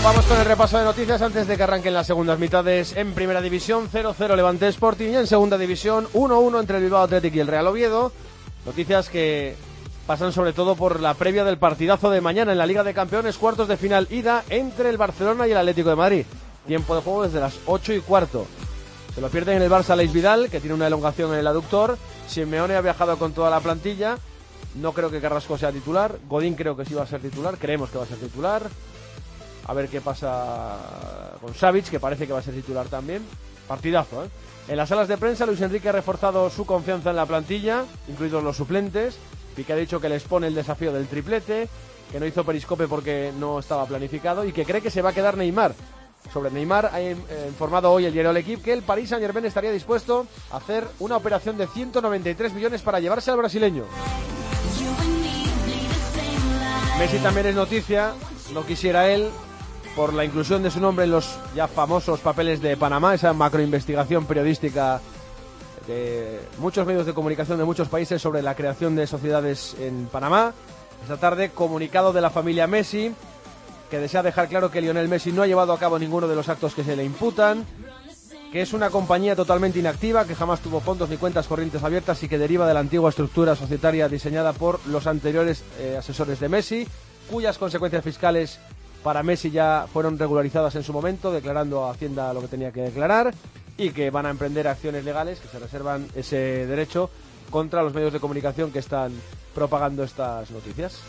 Vamos con el repaso de noticias antes de que arranquen las segundas mitades. En primera división 0-0 Levante Sporting y en segunda división 1-1 entre el Bilbao Athletic y el Real Oviedo. Noticias que pasan sobre todo por la previa del partidazo de mañana en la Liga de Campeones, cuartos de final ida entre el Barcelona y el Atlético de Madrid. Tiempo de juego desde las 8:15. Se lo pierden en el Barça Aleix Vidal, que tiene una elongación en el aductor. Simeone ha viajado con toda la plantilla. No creo que Carrasco sea titular. Godín creo que sí va a ser titular. Creemos que va a ser titular. A ver qué pasa con Savic, que parece que va a ser titular también. Partidazo, ¿eh? En las salas de prensa, Luis Enrique ha reforzado su confianza en la plantilla, incluidos los suplentes. Piqué ha dicho que les pone el desafío del triplete, que no hizo periscope porque no estaba planificado y que cree que se va a quedar Neymar. Sobre Neymar ha informado hoy el diario L'Equipe que el Paris Saint-Germain estaría dispuesto a hacer una operación de 193 millones para llevarse al brasileño. Messi también es noticia, no quisiera él, por la inclusión de su nombre en los ya famosos papeles de Panamá, esa macroinvestigación periodística de muchos medios de comunicación de muchos países sobre la creación de sociedades en Panamá. Esta tarde, comunicado de la familia Messi, que desea dejar claro que Lionel Messi no ha llevado a cabo ninguno de los actos que se le imputan, que es una compañía totalmente inactiva, que jamás tuvo fondos ni cuentas corrientes abiertas y que deriva de la antigua estructura societaria diseñada por los anteriores asesores de Messi, cuyas consecuencias fiscales para Messi ya fueron regularizadas en su momento, declarando a Hacienda lo que tenía que declarar, y que van a emprender acciones legales que se reservan ese derecho contra los medios de comunicación que están propagando estas noticias.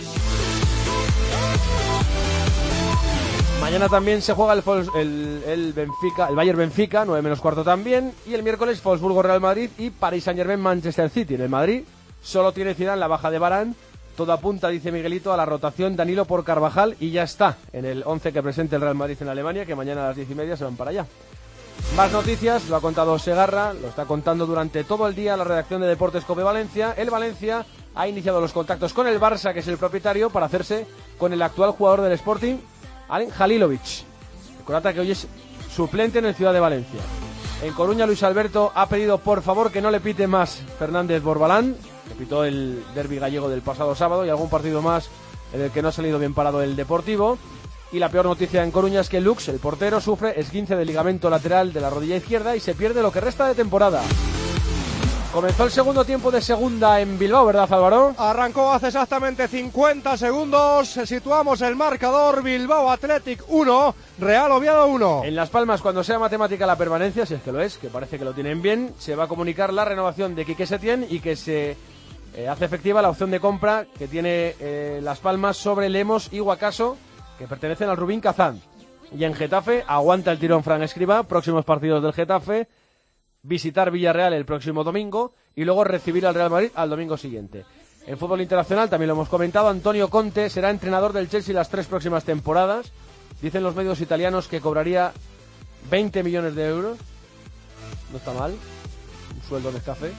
Mañana también se juega el Bayern Benfica, 9:15 también, y el miércoles Wolfsburgo Real Madrid y Paris Saint-Germain Manchester City. En el Madrid solo tiene Zidane la baja de Varane. Todo apunta, dice Miguelito, a la rotación Danilo por Carvajal y ya está en el 11 que presente el Real Madrid en Alemania, que mañana a las 10:30 se van para allá. Más noticias, lo ha contado Segarra, lo está contando durante todo el día la redacción de Deportes Cope Valencia. El Valencia ha iniciado los contactos con el Barça, que es el propietario, para hacerse con el actual jugador del Sporting, Alen Halilovic, el croata que hoy es suplente en el Ciudad de Valencia. En Coruña, Luis Alberto ha pedido por favor que no le pite más Fernández Borbalán, que pitó el derbi gallego del pasado sábado y algún partido más en el que no ha salido bien parado el Deportivo. Y la peor noticia en Coruña es que Lux, el portero, sufre esguince de ligamento lateral de la rodilla izquierda y se pierde lo que resta de temporada. Comenzó el segundo tiempo de segunda en Bilbao, ¿verdad, Álvaro? Arrancó hace exactamente 50 segundos. Situamos el marcador: Bilbao Athletic 1, Real Oviedo 1. En Las Palmas, cuando sea matemática la permanencia, si es que lo es, que parece que lo tienen bien, se va a comunicar la renovación de Quique Setién y que se hace efectiva la opción de compra que tiene Las Palmas sobre Lemos y Guacaso, que pertenecen al Rubín Kazán. Y en Getafe aguanta el tirón Fran Escribá, próximos partidos del Getafe, visitar Villarreal el próximo domingo y luego recibir al Real Madrid al domingo siguiente. En fútbol internacional, también lo hemos comentado, Antonio Conte será entrenador del Chelsea las 3 próximas temporadas. Dicen los medios italianos que cobraría 20 millones de euros. No está mal, un sueldo en Nescafé.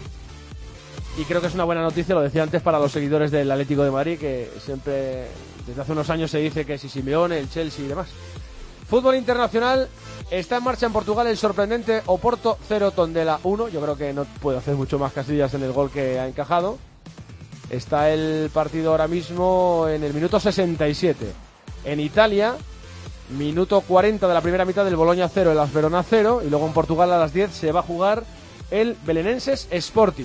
Y creo que es una buena noticia, lo decía antes, para los seguidores del Atlético de Madrid, que siempre, desde hace unos años se dice que si Simeone, el Chelsea y demás. Fútbol internacional, está en marcha en Portugal el sorprendente Oporto 0 Tondela 1. Yo creo que no puede hacer mucho más Casillas en el gol que ha encajado. Está el partido ahora mismo en el minuto 67. En Italia, minuto 40 de la primera mitad del Bologna 0, el AS Verona 0. Y luego en Portugal a las 10 se va a jugar el Belenenses Sporting.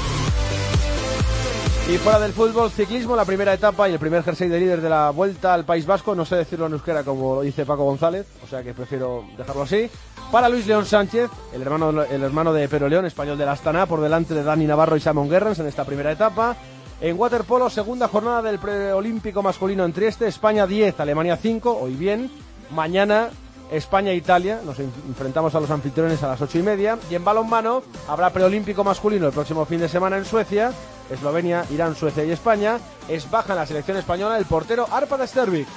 Y fuera del fútbol, ciclismo, la primera etapa y el primer jersey de líder de la Vuelta al País Vasco. No sé decirlo en euskera como lo dice Paco González, o sea que prefiero dejarlo así. Para Luis León Sánchez, el hermano de Pero León, español del Astana, por delante de Dani Navarro y Simon Gerrans en esta primera etapa. En waterpolo, segunda jornada del preolímpico masculino en Trieste, España 10, Alemania 5, hoy bien. Mañana España-Italia, nos enfrentamos a los anfitriones a las 8:30. Y en balonmano habrá preolímpico masculino el próximo fin de semana en Suecia. Eslovenia, Irán, Suecia y España. Es baja en la selección española el portero Arpad Stervik.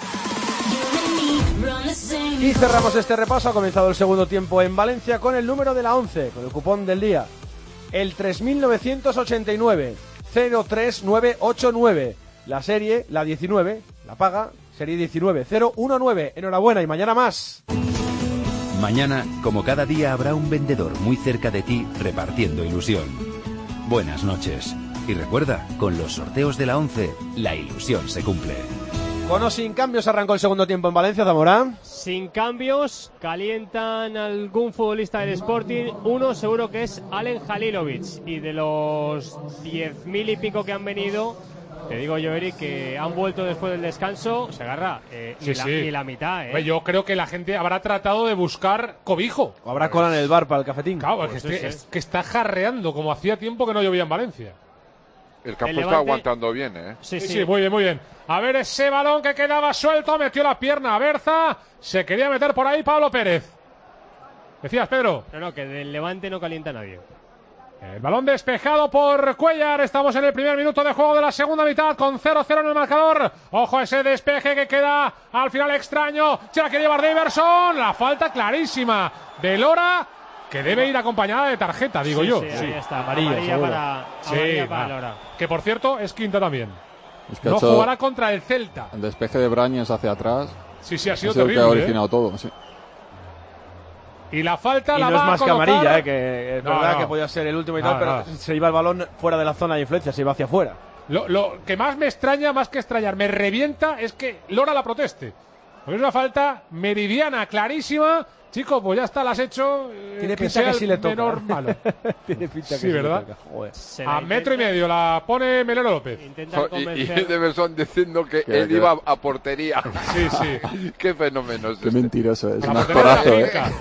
Y cerramos este repaso. Ha comenzado el segundo tiempo en Valencia con el número de la 11, con el cupón del día, el 3989 03989. La serie, la 19, la paga, serie 19019. Enhorabuena y mañana más. Mañana, como cada día, habrá un vendedor muy cerca de ti repartiendo ilusión. Buenas noches. Y recuerda, con los sorteos de la 11, la ilusión se cumple. Con o sin cambios arrancó el segundo tiempo en Valencia, Zamora. Sin cambios, calientan algún futbolista del Sporting. Uno seguro que es Alen Halilovic. Y de los 10.000 y pico que han venido, te digo yo, Eric, que han vuelto después del descanso, se agarra ni la mitad. Yo creo que la gente habrá tratado de buscar cobijo. O habrá cola en el bar para el cafetín. Claro, es que está jarreando, como hacía tiempo que no llovía en Valencia. El campo está aguantando bien, ¿eh? Sí, muy bien, muy bien. A ver ese balón que quedaba suelto, metió la pierna a Berza, se quería meter por ahí Pablo Pérez. ¿Decías, Pedro? No, que del Levante no calienta nadie. El balón despejado por Cuellar. Estamos en el primer minuto de juego de la segunda mitad con 0-0 en el marcador. Ojo a ese despeje que queda al final extraño. Se la quiere llevar Daverson. La falta clarísima de Lora, que debe ir acompañada de tarjeta, digo yo. Sí, ahí está. Amarilla para Lora. Que por cierto es quinta también. Es que no jugará contra el Celta. El despeje de Brañes hacia atrás. Sí, ha sido terrible. terrible. El que ha originado todo, sí. Y la falta y la no va es más a que colocar... amarilla, que es verdad que podía ser el último y tal, pero se iba el balón fuera de la zona de influencia, se iba hacia afuera. Lo que más me extraña, más que extrañar, me revienta, es que Lora la proteste. Porque es una falta meridiana, clarísima. Chico, pues ya está, la has hecho. Tiene pinta que sí le toca. Menor malo. Tiene pinta que sí, ¿verdad? Le toca. Joder. A metro y medio la pone Melero López. Y Deverson diciendo que él iba a portería. Sí. Qué fenómeno es. Qué mentiroso es. La Un actorazo,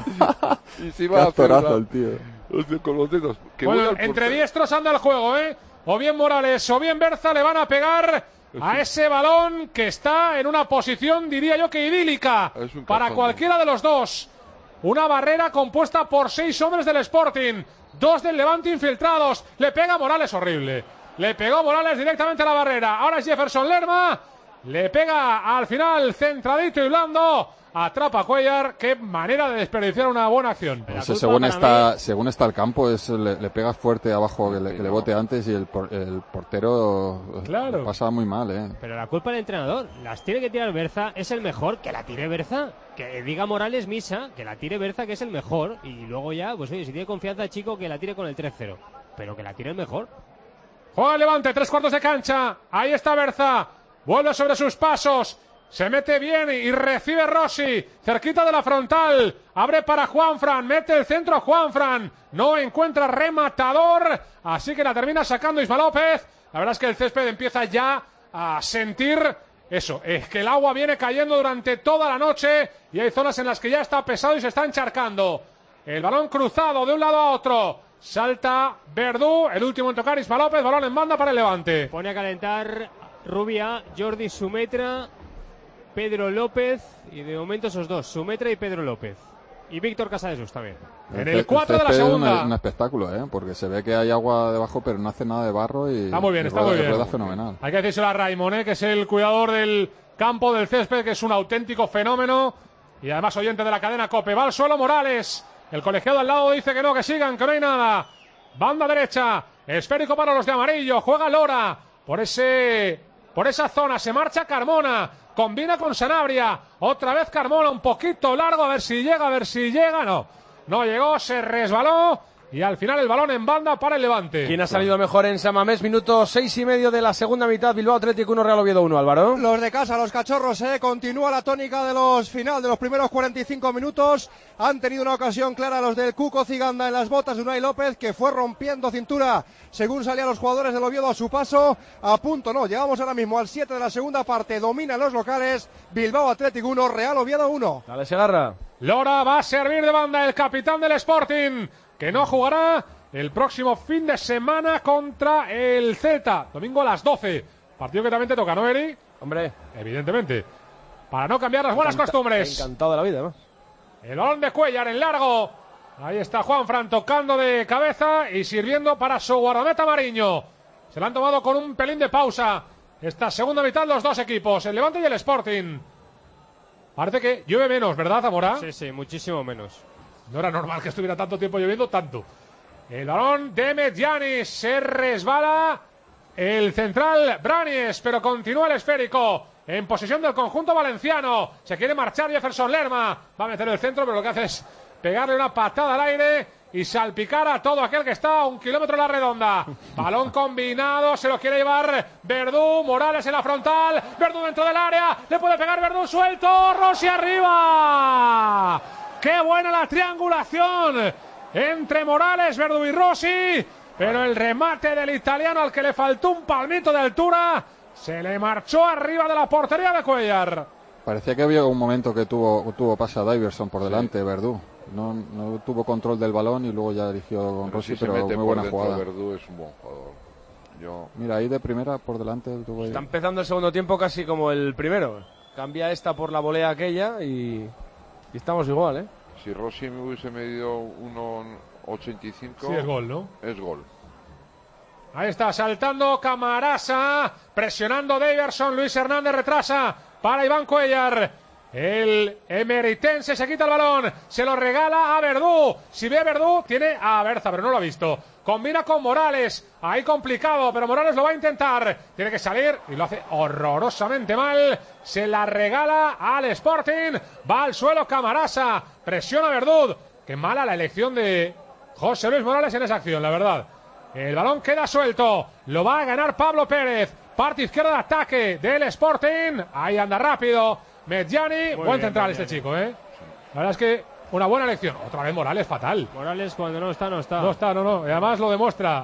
Y si Qué va a hacer actorazo el tío. con los dedos. Bueno, entre diestros anda el juego, O bien Morales o bien Berza le van a pegar a ese balón que está en una posición, diría yo, que idílica para cualquiera de los dos. Una barrera compuesta por 6 hombres del Sporting, 2 del Levante infiltrados. Le pega Morales, horrible. Le pegó Morales directamente a la barrera. Ahora es Jefferson Lerma. Le pega al final centradito y blando. Atrapa a Cuellar. Qué manera de desperdiciar una buena acción. Según está el campo, le pegas fuerte abajo que le bote antes y el portero pasa muy mal, Pero la culpa del entrenador. Las tiene que tirar Berza. Es el mejor. Que la tire Berza. Que diga Morales misa. Que la tire Berza, que es el mejor. Y luego ya, pues oye, si tiene confianza, chico, que la tire con el 3-0. Pero que la tire el mejor. Juega el Levante, 3/4 de cancha. Ahí está Berza. Vuelve sobre sus pasos. Se mete bien y recibe Rossi, cerquita de la frontal, abre para Juanfran, mete el centro Juanfran, no encuentra rematador, así que la termina sacando Isma López. La verdad es que el césped empieza ya a sentir eso, es que el agua viene cayendo durante toda la noche y hay zonas en las que ya está pesado y se está encharcando. El balón cruzado de un lado a otro, salta Verdú, el último en tocar Isma López, balón en banda para el Levante. Pone a calentar Rubia, Jordi Sumetra, Pedro López, y de momento esos dos, Sumetra y Pedro López. Y Víctor Casadesus también. En el 4 de la segunda. Es un espectáculo, porque se ve que hay agua debajo, pero no hace nada de barro y está muy bien, está muy bien. Rueda fenomenal. Hay que decírselo a Raimon, que es el cuidador del campo del césped, que es un auténtico fenómeno. Y además oyente de la cadena COPE. Va al suelo Morales. El colegiado al lado dice que no, que sigan, que no hay nada. Banda derecha. Esférico para los de amarillo. Juega Lora. Por esa zona se marcha Carmona. Combina con Sanabria, otra vez Carmona, un poquito largo, a ver si llega, no llegó, se resbaló y al final el balón en banda para el Levante. ¿Quién ha salido mejor en San Mamés? Minuto 6:30 de la segunda mitad, Bilbao Athletic 1, Real Oviedo 1, Álvaro. Los de casa, los cachorros, continúa la tónica de los primeros 45 minutos. Han tenido una ocasión clara los del Cuco Ciganda en las botas de Unai López, que fue rompiendo cintura según salían los jugadores del Oviedo a su paso. A punto, llegamos ahora mismo al 7 de la segunda parte, dominan los locales, Bilbao Athletic 1, Real Oviedo 1. Dale, Segarra. Lora va a servir de banda, el capitán del Sporting, que no jugará el próximo fin de semana contra el Celta, domingo a las 12. Partido que también te toca, ¿no, Eri? Hombre, evidentemente. Para no cambiar las buenas costumbres. Encantado de la vida, ¿no? El balón de Cuellar en largo. Ahí está Juanfran tocando de cabeza y sirviendo para su guardameta Mariño. Se la han tomado con un pelín de pausa esta segunda mitad los dos equipos, el Levante y el Sporting. Parece que llueve menos, ¿verdad, Zamora? Sí, muchísimo menos. No era normal que estuviera tanto tiempo lloviendo, tanto. El balón de Medjanis, se resbala el central Brañes, pero continúa el esférico en posesión del conjunto valenciano. Se quiere marchar Jefferson Lerma, va a meter el centro, pero lo que hace es pegarle una patada al aire y salpicar a todo aquel que está a 1 kilómetro en la redonda. Balón combinado, se lo quiere llevar Verdú, Morales en la frontal, Verdú dentro del área, le puede pegar Verdú, suelto, Rossi arriba. ¡Qué buena la triangulación entre Morales, Verdú y Rossi! Pero el remate del italiano, al que le faltó un palmito de altura, se le marchó arriba de la portería de Cuéllar. Parecía que había un momento que tuvo pase a Diverson por delante, Verdú. No tuvo control del balón y luego ya eligió con Rossi, si pero muy buena jugada. Verdú es un buen jugador. Mira, ahí de primera por delante tuvo ahí. Está empezando el segundo tiempo casi como el primero. Cambia esta por la volea aquella y estamos igual, ¿eh? Si Rossi me hubiese medido 1,85... Sí, es gol, ¿no? Es gol. Ahí está, saltando Camarasa, presionando Daverson, Luis Hernández retrasa para Iván Cuéllar. El emeritense se quita el balón, se lo regala a Verdú. Si ve a Verdú, tiene a Berza, pero no lo ha visto. Combina con Morales, ahí complicado, pero Morales lo va a intentar. Tiene que salir y lo hace horrorosamente mal. Se la regala al Sporting, va al suelo Camarasa, presiona a Verdú. Qué mala la elección de José Luis Morales en esa acción, la verdad. El balón queda suelto, lo va a ganar Pablo Pérez. Parte izquierda de ataque del Sporting. Ahí anda rápido Medjani. Buen central este chico, ¿eh? La verdad es que una buena elección. Otra vez Morales fatal. Morales cuando no está. No está. Y además lo demuestra.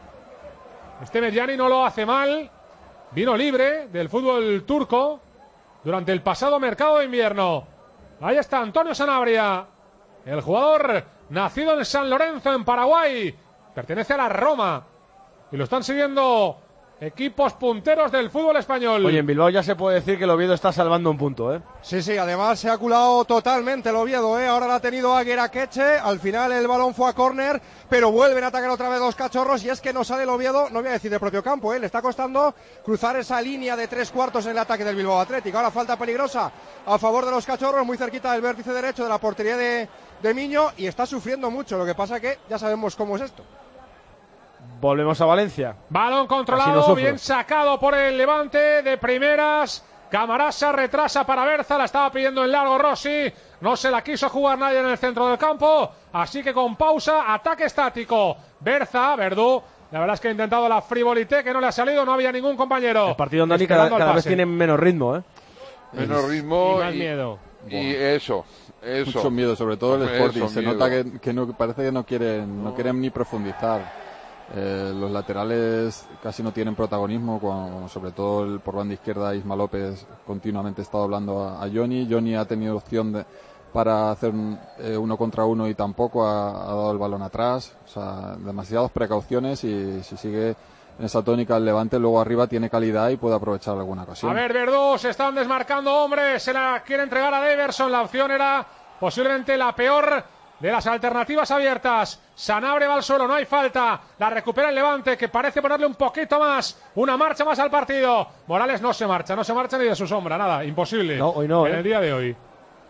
Este Medjani no lo hace mal. Vino libre del fútbol turco durante el pasado mercado de invierno. Ahí está Antonio Sanabria. El jugador nacido en San Lorenzo, en Paraguay. Pertenece a la Roma. Y lo están siguiendo equipos punteros del fútbol español. Oye, en Bilbao ya se puede decir que el Oviedo está salvando un punto, ¿eh? Sí, además se ha culado totalmente el Oviedo, ¿eh? Ahora lo ha tenido Aguera Queche, al final el balón fue a córner, pero vuelven a atacar otra vez los cachorros y es que no sale el Oviedo, no voy a decir del propio campo, ¿eh? Le está costando cruzar esa línea de 3/4 en el ataque del Bilbao Athletic. Ahora falta peligrosa a favor de los cachorros, muy cerquita del vértice derecho de la portería de Miño y está sufriendo mucho, lo que pasa que ya sabemos cómo es esto. Volvemos a Valencia. Balón controlado, bien sacado por el Levante de primeras. Camarasa retrasa para Berza, la estaba pidiendo en largo Rossi. No se la quiso jugar nadie en el centro del campo, así que con pausa, ataque estático. Berza, Verdú, la verdad es que ha intentado la frivolité que no le ha salido, no había ningún compañero. El partido en Dani cada vez tiene menos ritmo, ¿eh? Menos ritmo y más miedo. Y eso. Mucho miedo, sobre todo el Sporting. Se nota que no, parece que no quieren ni profundizar. Los laterales casi no tienen protagonismo, sobre todo por banda izquierda. Isma López continuamente ha estado hablando a Johnny. Johnny ha tenido opción para hacer 1 contra 1 y tampoco ha dado el balón atrás. O sea, demasiadas precauciones y si sigue en esa tónica el Levante, luego arriba tiene calidad y puede aprovechar alguna ocasión. A ver, Verdú, se están desmarcando hombres, se la quiere entregar a Daverson. La opción era posiblemente la peor de las alternativas abiertas. Sanabria va al suelo, no hay falta. La recupera el Levante, que parece ponerle un poquito más, una marcha más al partido. Morales no se marcha ni de su sombra, nada, imposible. No, hoy no, en el día de hoy.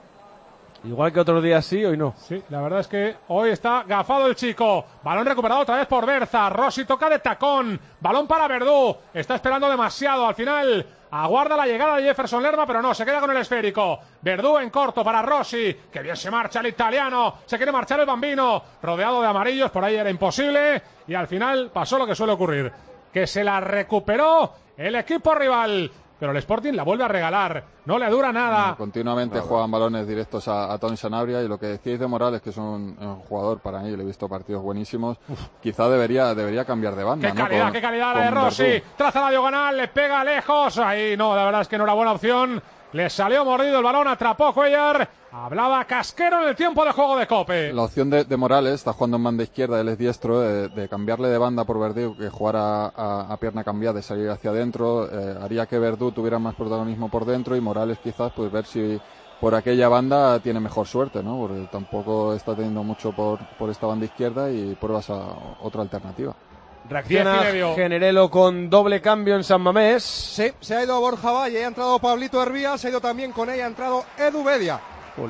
Igual que otros días sí, hoy no. Sí, la verdad es que hoy está gafado el chico. Balón recuperado otra vez por Berza. Rossi toca de tacón. Balón para Verdú. Está esperando demasiado. Al final aguarda la llegada de Jefferson Lerma, pero no, se queda con el esférico. Verdú en corto para Rossi. Que bien se marcha el italiano. Se quiere marchar el bambino. Rodeado de amarillos, por ahí era imposible. Y al final pasó lo que suele ocurrir. Que se la recuperó el equipo rival. Pero el Sporting la vuelve a regalar, no le dura nada. Continuamente juegan balones directos a Tony Sanabria, y lo que decíais de Morales, que es un jugador, para mí, le he visto partidos buenísimos, quizá debería cambiar de banda. Qué calidad la de Rossi, traza la diagonal, le pega lejos, ahí no, la verdad es que no era buena opción. Le salió mordido el balón, atrapó Cuéllar. Hablaba Casquero en el tiempo de juego de Cope. La opción de Morales, está jugando en banda izquierda, él es diestro, de cambiarle de banda por Verdú, que jugara a pierna cambiada y salir hacia adentro, haría que Verdú tuviera más protagonismo por dentro y Morales quizás pues ver si por aquella banda tiene mejor suerte, ¿no? Porque tampoco está teniendo mucho por esta banda izquierda y pruebas a otra alternativa. Reacciona Generelo con doble cambio en San Mamés. Sí, se ha ido Borja Valle, ha entrado Pablito Hervías, se ha ido también con ella, ha entrado Edu Bedia.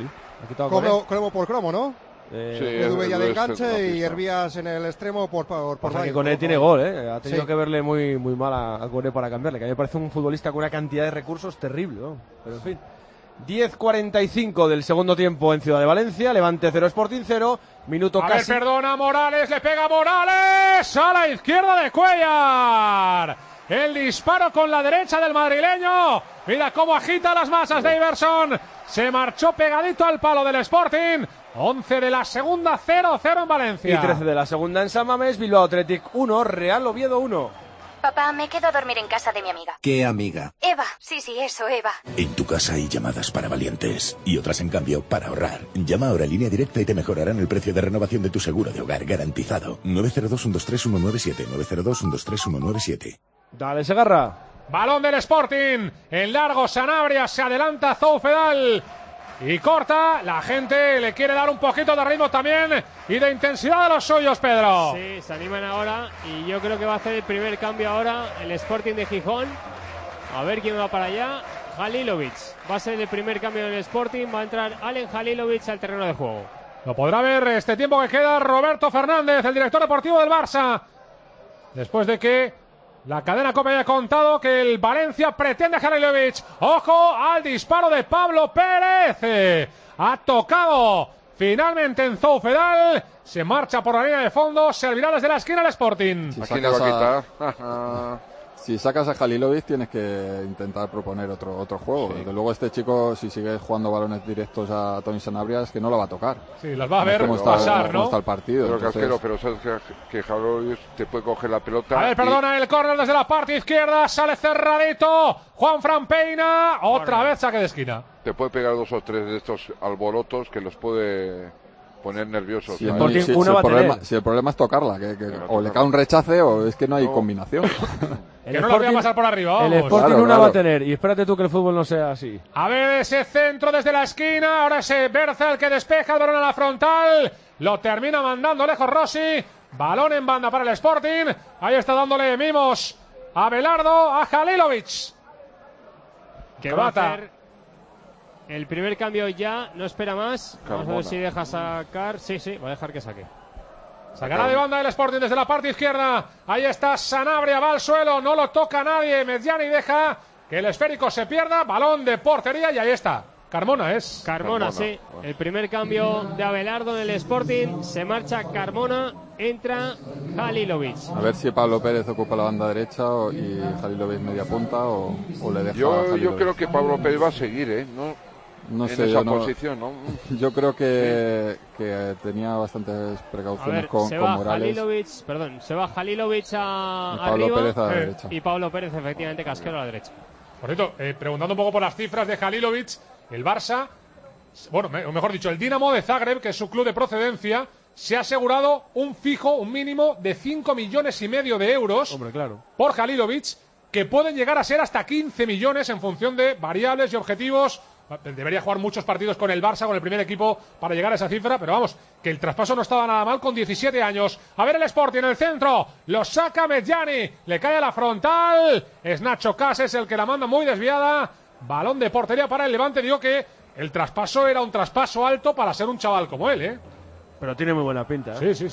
Cromo por cromo, ¿no? Sí, Edu Bedia de enganche y Hervías en el extremo por Valle. Que Coné tiene gol, ¿eh? Ha tenido que verle muy mal a Coné para cambiarle, que a mí me parece un futbolista con una cantidad de recursos terrible, ¿no? Pero en fin. 10:45 del segundo tiempo en Ciudad de Valencia. Levante 0, Sporting 0. Minuto a casi. Ver, perdona, Morales, le pega Morales a la izquierda de Cuellar. El disparo con la derecha del madrileño. Mira cómo agita las masas de Iverson. Se marchó pegadito al palo del Sporting. 11 de la segunda, 0-0 en Valencia. Y 13 de la segunda en San Mamés. Bilbao Athletic 1, Real Oviedo 1. Papá, me quedo a dormir en casa de mi amiga. ¿Qué amiga? Eva. Sí, eso, Eva. En tu casa hay llamadas para valientes y otras, en cambio, para ahorrar. Llama ahora a Línea Directa y te mejorarán el precio de renovación de tu seguro de hogar garantizado. 902-123-197. 902-123-197. Dale, Segarra. Balón del Sporting. En largo, Sanabria se adelanta Zoufedal. Y corta, la gente le quiere dar un poquito de ritmo también y de intensidad a los suyos, Pedro. Sí, se animan ahora y yo creo que va a hacer el primer cambio ahora el Sporting de Gijón. A ver quién va para allá. Halilovic va a ser el primer cambio del Sporting, va a entrar Alen Halilovic al terreno de juego. Lo podrá ver este tiempo que queda Roberto Fernández, el director deportivo del Barça. Después de que la cadena COPE haya contado que el Valencia pretende a Halilovic. ¡Ojo al disparo de Pablo Pérez! Ha tocado finalmente en Zoufedal. Se marcha por la línea de fondo. Servirá desde la esquina el Sporting. ¿A quién le va a quitar? Si sacas a Halilovic tienes que intentar proponer otro juego. Sí. Desde luego este chico, si sigue jugando balones directos a Toni Sanabria, es que no lo va a tocar. Sí, las va a ver cómo pasar, ¿no? Está el partido. Pero entonces... Casquero, pero sabes que Halilovic te puede coger la pelota. A ver, perdona, el córner desde la parte izquierda. Sale cerradito. Juanfran Peina. Otra vez saque de esquina. Te puede pegar 2 o 3 de estos alborotos que los puede poner nerviosos. Si el problema es tocarla, o le cae un rechace o es que no hay combinación. Que no lo voy a pasar por arriba, vamos. El Sporting una va a tener, y espérate tú que el fútbol no sea así. A ver ese centro desde la esquina, ahora ese Berza el que despeja el balón a la frontal, lo termina mandando lejos Rossi, balón en banda para el Sporting, ahí está dándole mimos a Belardo, a Halilovic. Que va a hacer el primer cambio ya, no espera más. Vamos a ver si deja sacar, sí, va a dejar que saque. Sacará de banda el Sporting desde la parte izquierda. Ahí está Sanabria, va al suelo, no lo toca nadie. Medjani deja que el esférico se pierda. Balón de portería y ahí está. Carmona es. Carmona, sí. El primer cambio de Abelardo en el Sporting. Se marcha Carmona, entra Halilovic. A ver si Pablo Pérez ocupa la banda derecha y Halilovic media punta o le deja. Yo creo que Pablo Pérez va a seguir, No en sé, esa posición, ¿no? Yo creo que tenía bastantes precauciones con Morales. Se va Halilovic Pablo arriba Pérez a la derecha. Y Pablo Pérez efectivamente Casquero a la derecha. Por cierto, preguntando un poco por las cifras de Halilovic, el Barça, bueno, mejor dicho, el Dinamo de Zagreb, que es su club de procedencia, se ha asegurado un mínimo de 5,5 millones de euros. Hombre, claro. Por Halilovic, que pueden llegar a ser hasta 15 millones en función de variables y objetivos. Debería jugar muchos partidos con el Barça, con el primer equipo, para llegar a esa cifra, pero vamos, que el traspaso no estaba nada mal con 17 años. A ver el Sporting en el centro, lo saca Medjani, le cae a la frontal, es Nacho Cases el que la manda muy desviada, balón de portería para el Levante. Digo que el traspaso era un traspaso alto para ser un chaval como él, Pero tiene muy buena pinta, ¿eh? Sí.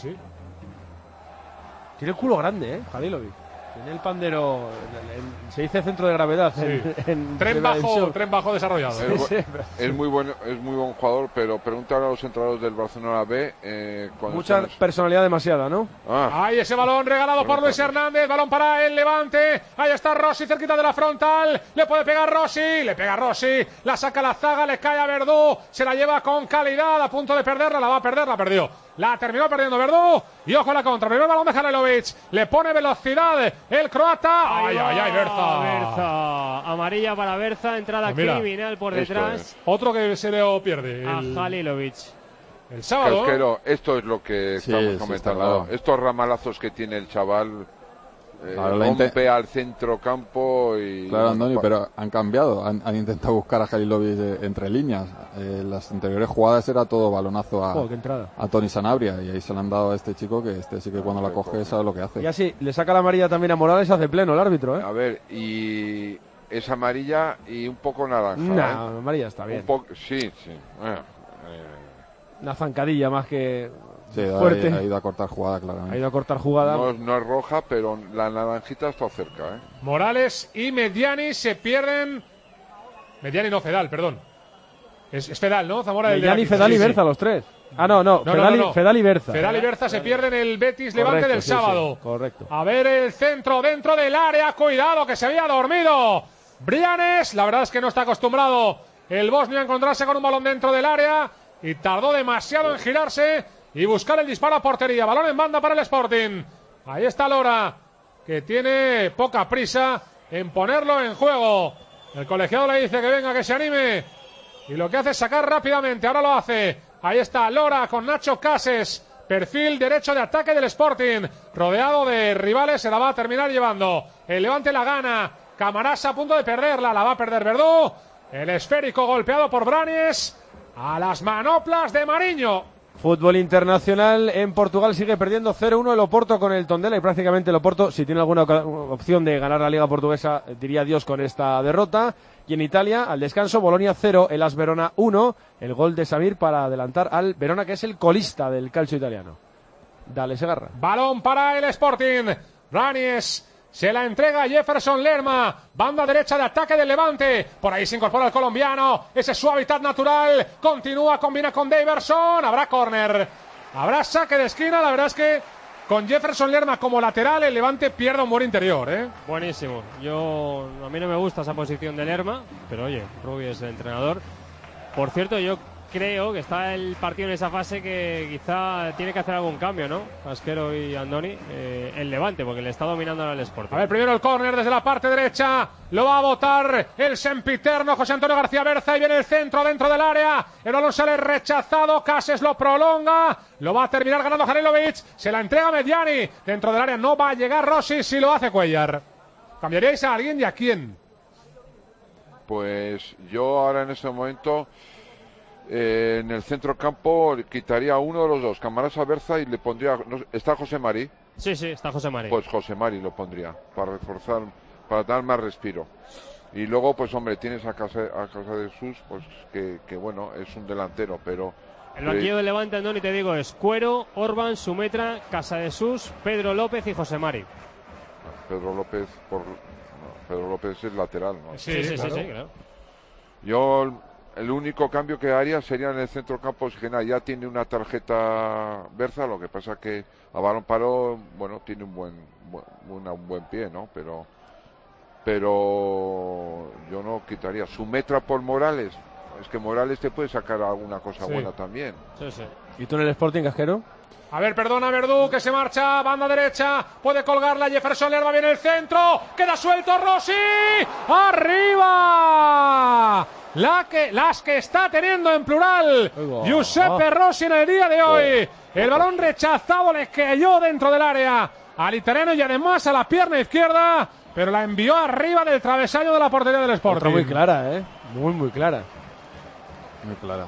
Tiene el culo grande, Halilovic. Tiene el pandero, se dice centro de gravedad. Sí. En tren bajo desarrollado. Es muy buen jugador, pero pregúntale a los entrenadores del Barcelona B. Mucha personalidad demasiada, ¿no? Ahí ese balón regalado por Luis Hernández, balón para el Levante. Ahí está Rossi cerquita de la frontal. Le puede pegar Rossi, la saca la zaga, le cae a Verdú, se la lleva con calidad, a punto de perderla, la va a perder, la perdió. La terminó perdiendo Verdú. Y ojo a la contra. Primer balón de Halilovic. Le pone velocidad el croata. Ay, Berza. Amarilla para Berza. Entrada criminal por detrás. Otro que se le pierde. A Halilovic. El sábado. Casquero, esto es lo que estamos comentando. Claro. Estos ramalazos que tiene el chaval. Rompe al centro campo y... Claro, Andoni, pero han cambiado, han intentado buscar a Halilovic entre líneas. Las anteriores jugadas era todo balonazo a Toni Sanabria, y ahí se le han dado a este chico, que este sí que cuando la coge sabe lo que hace. Y así, le saca la amarilla también a Morales, hace pleno el árbitro, A ver, y es amarilla y un poco naranja. No, amarilla está bien. Sí. Una zancadilla más que... Sí, fuerte. Ha ido a cortar jugada, claramente. Ha ido a cortar jugada. No es roja, pero la naranjita está cerca, Morales y Medjani se pierden. Medjani no, Fedal, perdón. Es Fedal, ¿no? Zamora del Mellán y Fedal y Berza, los tres. Ah, no. Fedal y Berza. Fedal y Berza se pierden el Betis Levante del sábado. Sí, correcto. A ver el centro dentro del área. Cuidado que se había dormido Brianes. La verdad es que no está acostumbrado el bosnio a encontrarse con un balón dentro del área y tardó demasiado en girarse y buscar el disparo a portería. Balón en banda para el Sporting. Ahí está Lora, que tiene poca prisa en ponerlo en juego. El colegiado le dice que venga, que se anime, y lo que hace es sacar rápidamente. Ahora lo hace. Ahí está Lora con Nacho Cases. Perfil derecho de ataque del Sporting. Rodeado de rivales, se la va a terminar llevando. El Levante la gana. Camarasa a punto de perderla. La va a perder Verdú. El esférico golpeado por Branes. A las manoplas de Mariño. Fútbol internacional en Portugal sigue perdiendo 0-1 el Oporto con el Tondela, y prácticamente el Oporto, si tiene alguna opción de ganar la Liga Portuguesa, diría adiós con esta derrota. Y en Italia, al descanso, Bolonia 0, el AS Verona 1, el gol de Samir para adelantar al Verona, que es el colista del calcio italiano. Dale, Segarra. Balón para el Sporting. Branes se la entrega a Jefferson Lerma. Banda derecha de ataque del Levante. Por ahí se incorpora el colombiano. Ese es su hábitat natural. Continúa, combina con Daverson. Habrá córner. Habrá saque de esquina. La verdad es que con Jefferson Lerma como lateral, el Levante pierde un buen interior, ¿eh? Buenísimo. A mí no me gusta esa posición de Lerma, pero oye, Rubi es el entrenador. Por cierto, yo creo que está el partido en esa fase que quizá tiene que hacer algún cambio, ¿no? Asquero y Andoni, el Levante, porque le está dominando ahora el Sporting. A ver, primero el córner desde la parte derecha, lo va a botar el sempiterno José Antonio García Berza, y viene el centro dentro del área, el balón sale rechazado, Cases lo prolonga, lo va a terminar ganando Halilovic, se la entrega Mediani, dentro del área no va a llegar Rossi, si lo hace Cuellar. ¿Cambiaríais a alguien y a quién? Pues yo ahora en este momento... en el centro campo quitaría a uno de los dos, Camarasa Berza, y le pondría... ¿Está José Mari? Sí, está José Mari. Pues José Mari lo pondría, para reforzar, para dar más respiro. Y luego, pues hombre, tienes a Casa de Jesús, pues que bueno, es un delantero, pero... El banquillo del Levante, Andoni, te digo, es Cuero, Orban, Sumetra, Casa de Jesús, Pedro López y José Mari. Pedro López es lateral, ¿no? Sí, claro. Yo... El único cambio que haría sería en el centro campo, si ya tiene una tarjeta Berza, lo que pasa que a balón paró, bueno, tiene un buen pie, ¿no? Pero yo no quitaría. Sumetra por Morales, es que Morales te puede sacar alguna cosa buena también. Sí. ¿Y tú en el Sporting, Casquero? A ver, perdona Verdú, que se marcha, banda derecha, puede colgarla Jefferson Lerma, viene el centro, queda suelto Rossi, ¡arriba! Las que está teniendo en plural Giuseppe Rossi en el día de hoy. El balón rechazado le cayó dentro del área al italiano y además a la pierna izquierda, pero la envió arriba del travesaño de la portería del Sporting. Otra muy clara, muy clara. Muy clara.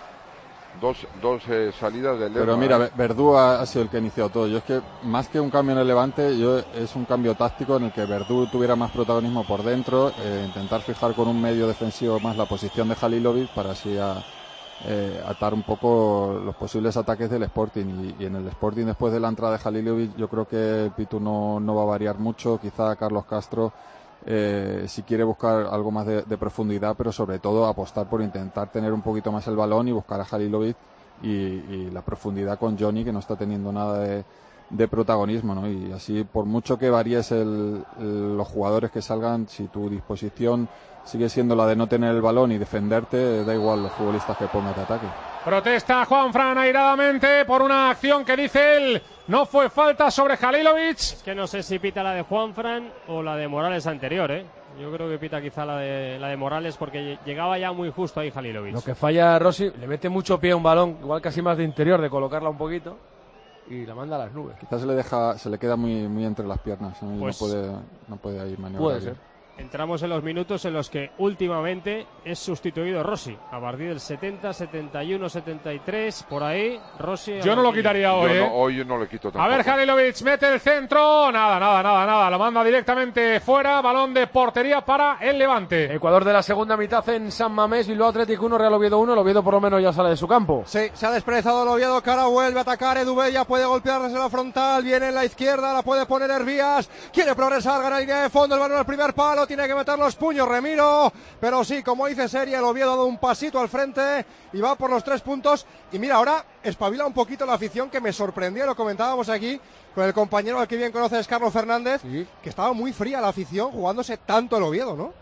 Dos salidas del Lerma. Pero mira, Verdú ha sido el que ha iniciado todo. Yo es que, más que un cambio en el Levante, es un cambio táctico en el que Verdú tuviera más protagonismo por dentro, intentar fijar con un medio defensivo más la posición de Halilovic para así atar un poco los posibles ataques del Sporting. Y en el Sporting, después de la entrada de Halilovic, yo creo que Pitu no va a variar mucho. Quizá Carlos Castro, si quiere buscar algo más de profundidad, pero sobre todo apostar por intentar tener un poquito más el balón y buscar a Halilovic y la profundidad con Johnny, que no está teniendo nada de protagonismo, ¿no? Y así, por mucho que varíes los jugadores que salgan, si tu disposición sigue siendo la de no tener el balón y defenderte, da igual los futbolistas que pongas de ataque. Protesta Juanfran airadamente por una acción que dice él no fue falta sobre Halilovic. Es que no sé si pita la de Juanfran o la de Morales anterior, ¿eh? Yo creo que pita quizá la de Morales, porque llegaba ya muy justo ahí Halilovic. Lo que falla Rossi, le mete mucho pie a un balón, igual casi más de interior, de colocarla un poquito, y la manda a las nubes. Quizás se le queda muy entre las piernas, ¿no? Y pues no puede ir maniobrar. Puede ser. Entramos en los minutos en los que últimamente es sustituido Rossi. A partir del 70, 71, 73, por ahí, Rossi... Yo no lo quitaría hoy, hoy yo no le quito tampoco. A ver, Halilovic mete el centro. Nada. Lo manda directamente fuera. Balón de portería para el Levante. Ecuador de la segunda mitad en San Mamés. Bilbao Athletic 1, Real Oviedo 1. El Oviedo por lo menos ya sale de su campo. Sí, se ha desprezado el Oviedo, que ahora vuelve a atacar. Edu Bella puede golpear desde la frontal. Viene en la izquierda, la puede poner Hervías. Quiere progresar, gana línea de fondo. El balón al primer palo. Remiro tiene que meter los puños, Remiro, pero sí, como dice Serie, el Oviedo ha dado un pasito al frente y va por los 3 puntos. Y mira, ahora espabila un poquito la afición, que me sorprendió, lo comentábamos aquí con el compañero al que bien conoces, Carlos Fernández, sí, que estaba muy fría la afición jugándose tanto el Oviedo, ¿no?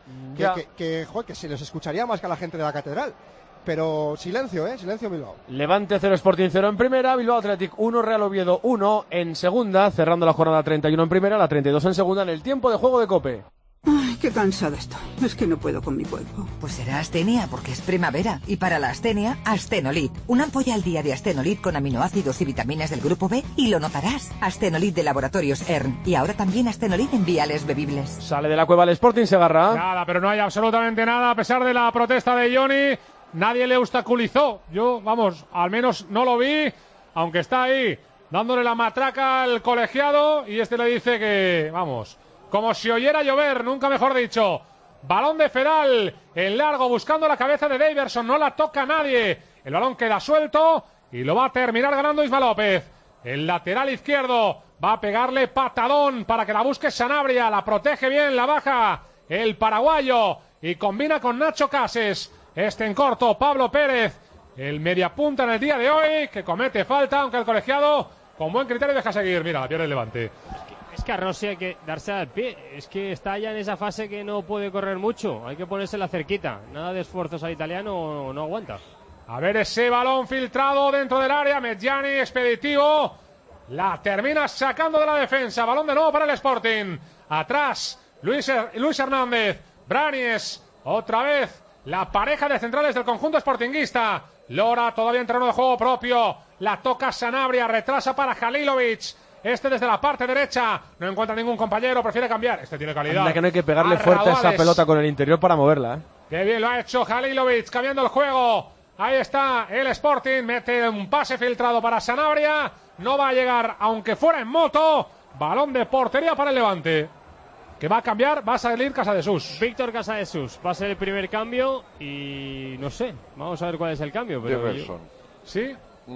Que se les escucharía más que a la gente de la Catedral. Pero silencio, silencio Bilbao. Levante 0, Sporting 0 en primera, Bilbao Athletic 1, Real Oviedo 1 en segunda, cerrando la jornada 31 en primera, la 32 en segunda en el tiempo de juego de COPE. Ay, qué cansada estoy. Es que no puedo con mi cuerpo. Pues será astenia, porque es primavera. Y para la astenia, Astenolit. Una ampolla al día de Astenolit con aminoácidos y vitaminas del grupo B y lo notarás. Astenolit de Laboratorios ERN. Y ahora también Astenolit en viales bebibles. Sale de la cueva el Sporting, Segarra. Nada, pero no hay absolutamente nada, a pesar de la protesta de Johnny. Nadie le obstaculizó. Yo, vamos, al menos no lo vi, aunque está ahí dándole la matraca al colegiado y este le dice que, vamos, como si oyera llover, nunca mejor dicho. Balón de Feral, en largo, buscando la cabeza de Daverson, no la toca nadie. El balón queda suelto y lo va a terminar ganando Isma López. El lateral izquierdo va a pegarle patadón para que la busque Sanabria, la protege bien, la baja el paraguayo y combina con Nacho Cases. Este en corto, Pablo Pérez, el mediapunta en el día de hoy, que comete falta, aunque el colegiado con buen criterio deja seguir. Mira, la pierde el Levante. Es que a Rossi hay que darse al pie. Es que está ya en esa fase que no puede correr mucho. Hay que ponérsela cerquita. Nada de esfuerzos al italiano, no aguanta. A ver ese balón filtrado dentro del área. Medjani, expeditivo. La termina sacando de la defensa. Balón de nuevo para el Sporting. Atrás, Luis Hernández. Branies, otra vez. La pareja de centrales del conjunto sportinguista. Lora todavía en terreno de juego propio. La toca Sanabria, retrasa para Halilovic. Este desde la parte derecha. No encuentra ningún compañero, prefiere cambiar. Este tiene calidad. Anda que no hay que pegarle fuerte a esa pelota con el interior para moverla. Qué bien lo ha hecho Halilovic, cambiando el juego. Ahí está el Sporting. Mete un pase filtrado para Sanabria. No va a llegar, aunque fuera en moto. Balón de portería para el Levante. Que va a cambiar, va a salir Casadesus. Víctor Casadesus va a ser el primer cambio y no sé, vamos a ver cuál es el cambio. Pero ¿sí?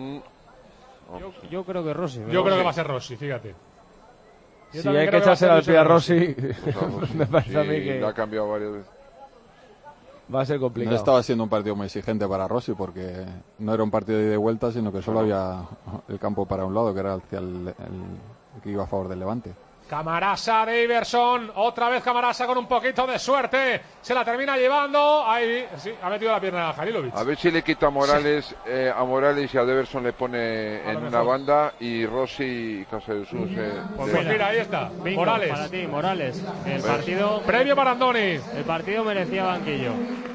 Yo creo que Rossi. Yo creo que va a ser Rossi, fíjate. Si hay que echarse al pie a Rossi, me parece a mí que lo ha cambiado varias veces. Va a ser complicado. No estaba siendo un partido muy exigente para Rossi porque no era un partido de ida y vuelta, sino que solo había el campo para un lado, que era hacia el que iba a favor del Levante. Camarasa de Iverson, otra vez Camarasa con un poquito de suerte, se la termina llevando, ahí sí, ha metido la pierna a Halilovic. A ver si le quita a Morales, a Morales y a Deverson le pone en una banda y Rossi y Casadesus. Pues mira, ahí está, bingo, Morales. Para ti, Morales. El partido premio para Andoni. El partido merecía banquillo.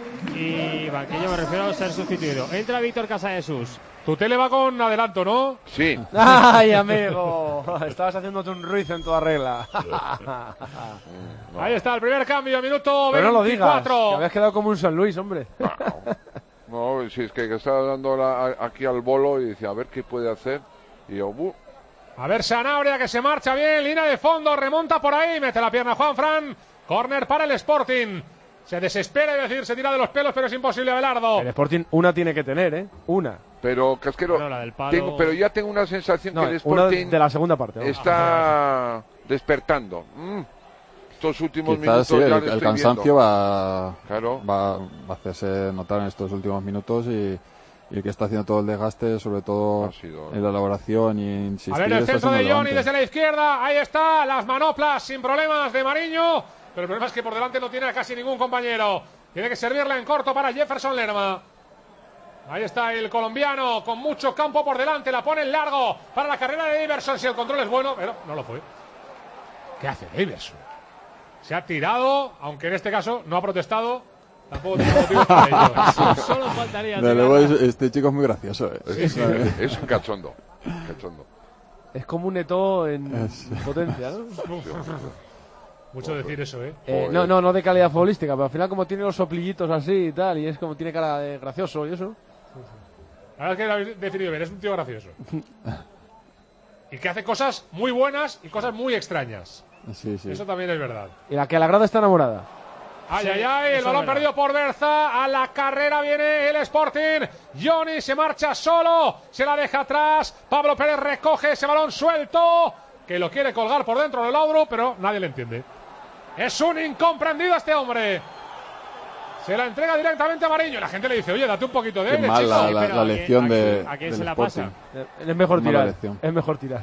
Y banquillo me refiero a ser sustituido. Entra Víctor Casadesus. Tu tele va con adelanto, ¿no? Sí. ¡Ay, amigo! Estabas haciéndote un ruiz en toda regla. No. Ahí está el primer cambio, minuto 24. Pero no lo digas, que habías quedado como un San Luis, hombre. No, si es que estaba dando aquí al bolo y decía, a ver qué puede hacer. Y yo, a ver Sanabria que se marcha bien, línea de fondo, remonta por ahí, mete la pierna Juanfran. Córner para el Sporting. Se desespera, es decir, se tira de los pelos, pero es imposible, Abelardo. El Sporting una tiene que tener, Una. Pero, Casquero, bueno, la del palo... pero ya tengo una sensación que el Sporting de la segunda parte, está despertando. Estos últimos quizás minutos sí, el cansancio va a hacerse notar en estos últimos minutos y el que está haciendo todo el desgaste, sobre todo en la elaboración y insistir. A ver el centro de Johnny desde la izquierda, ahí está, las manoplas sin problemas de Mariño. Pero el problema es que por delante no tiene a casi ningún compañero. Tiene que servirla en corto para Jefferson Lerma. Ahí está el colombiano con mucho campo por delante. La pone en largo para la carrera de Iverson. Si el control es bueno, pero no lo fue. ¿Qué hace Iverson? Se ha tirado, aunque en este caso no ha protestado. Tampoco tiene motivo para ello. Solo faltaría. De luego este chico es muy gracioso. Es un cachondo. Es como un Eto'o en potencia, ¿no? Mucho decir eso, No de calidad futbolística, pero al final como tiene los soplillitos así y tal, y es como tiene cara de gracioso y eso. La verdad es que lo habéis definido bien, es un tío gracioso. Y que hace cosas muy buenas y cosas muy extrañas. Sí. Eso también es verdad. Y la que a la grada está enamorada. Ay, el balón perdido por Berza. A la carrera viene el Sporting. Johnny se marcha solo, se la deja atrás. Pablo Pérez recoge ese balón suelto, que lo quiere colgar por dentro del Laudrup, pero nadie le entiende. Es un incomprendido este hombre. Se la entrega directamente a Mariño. La gente le dice, oye, date un poquito de aire, mal chico. la lección de. ¿A quién del se la Sporting. pasa? Es mejor Mala tirar. lección. Es mejor tirar.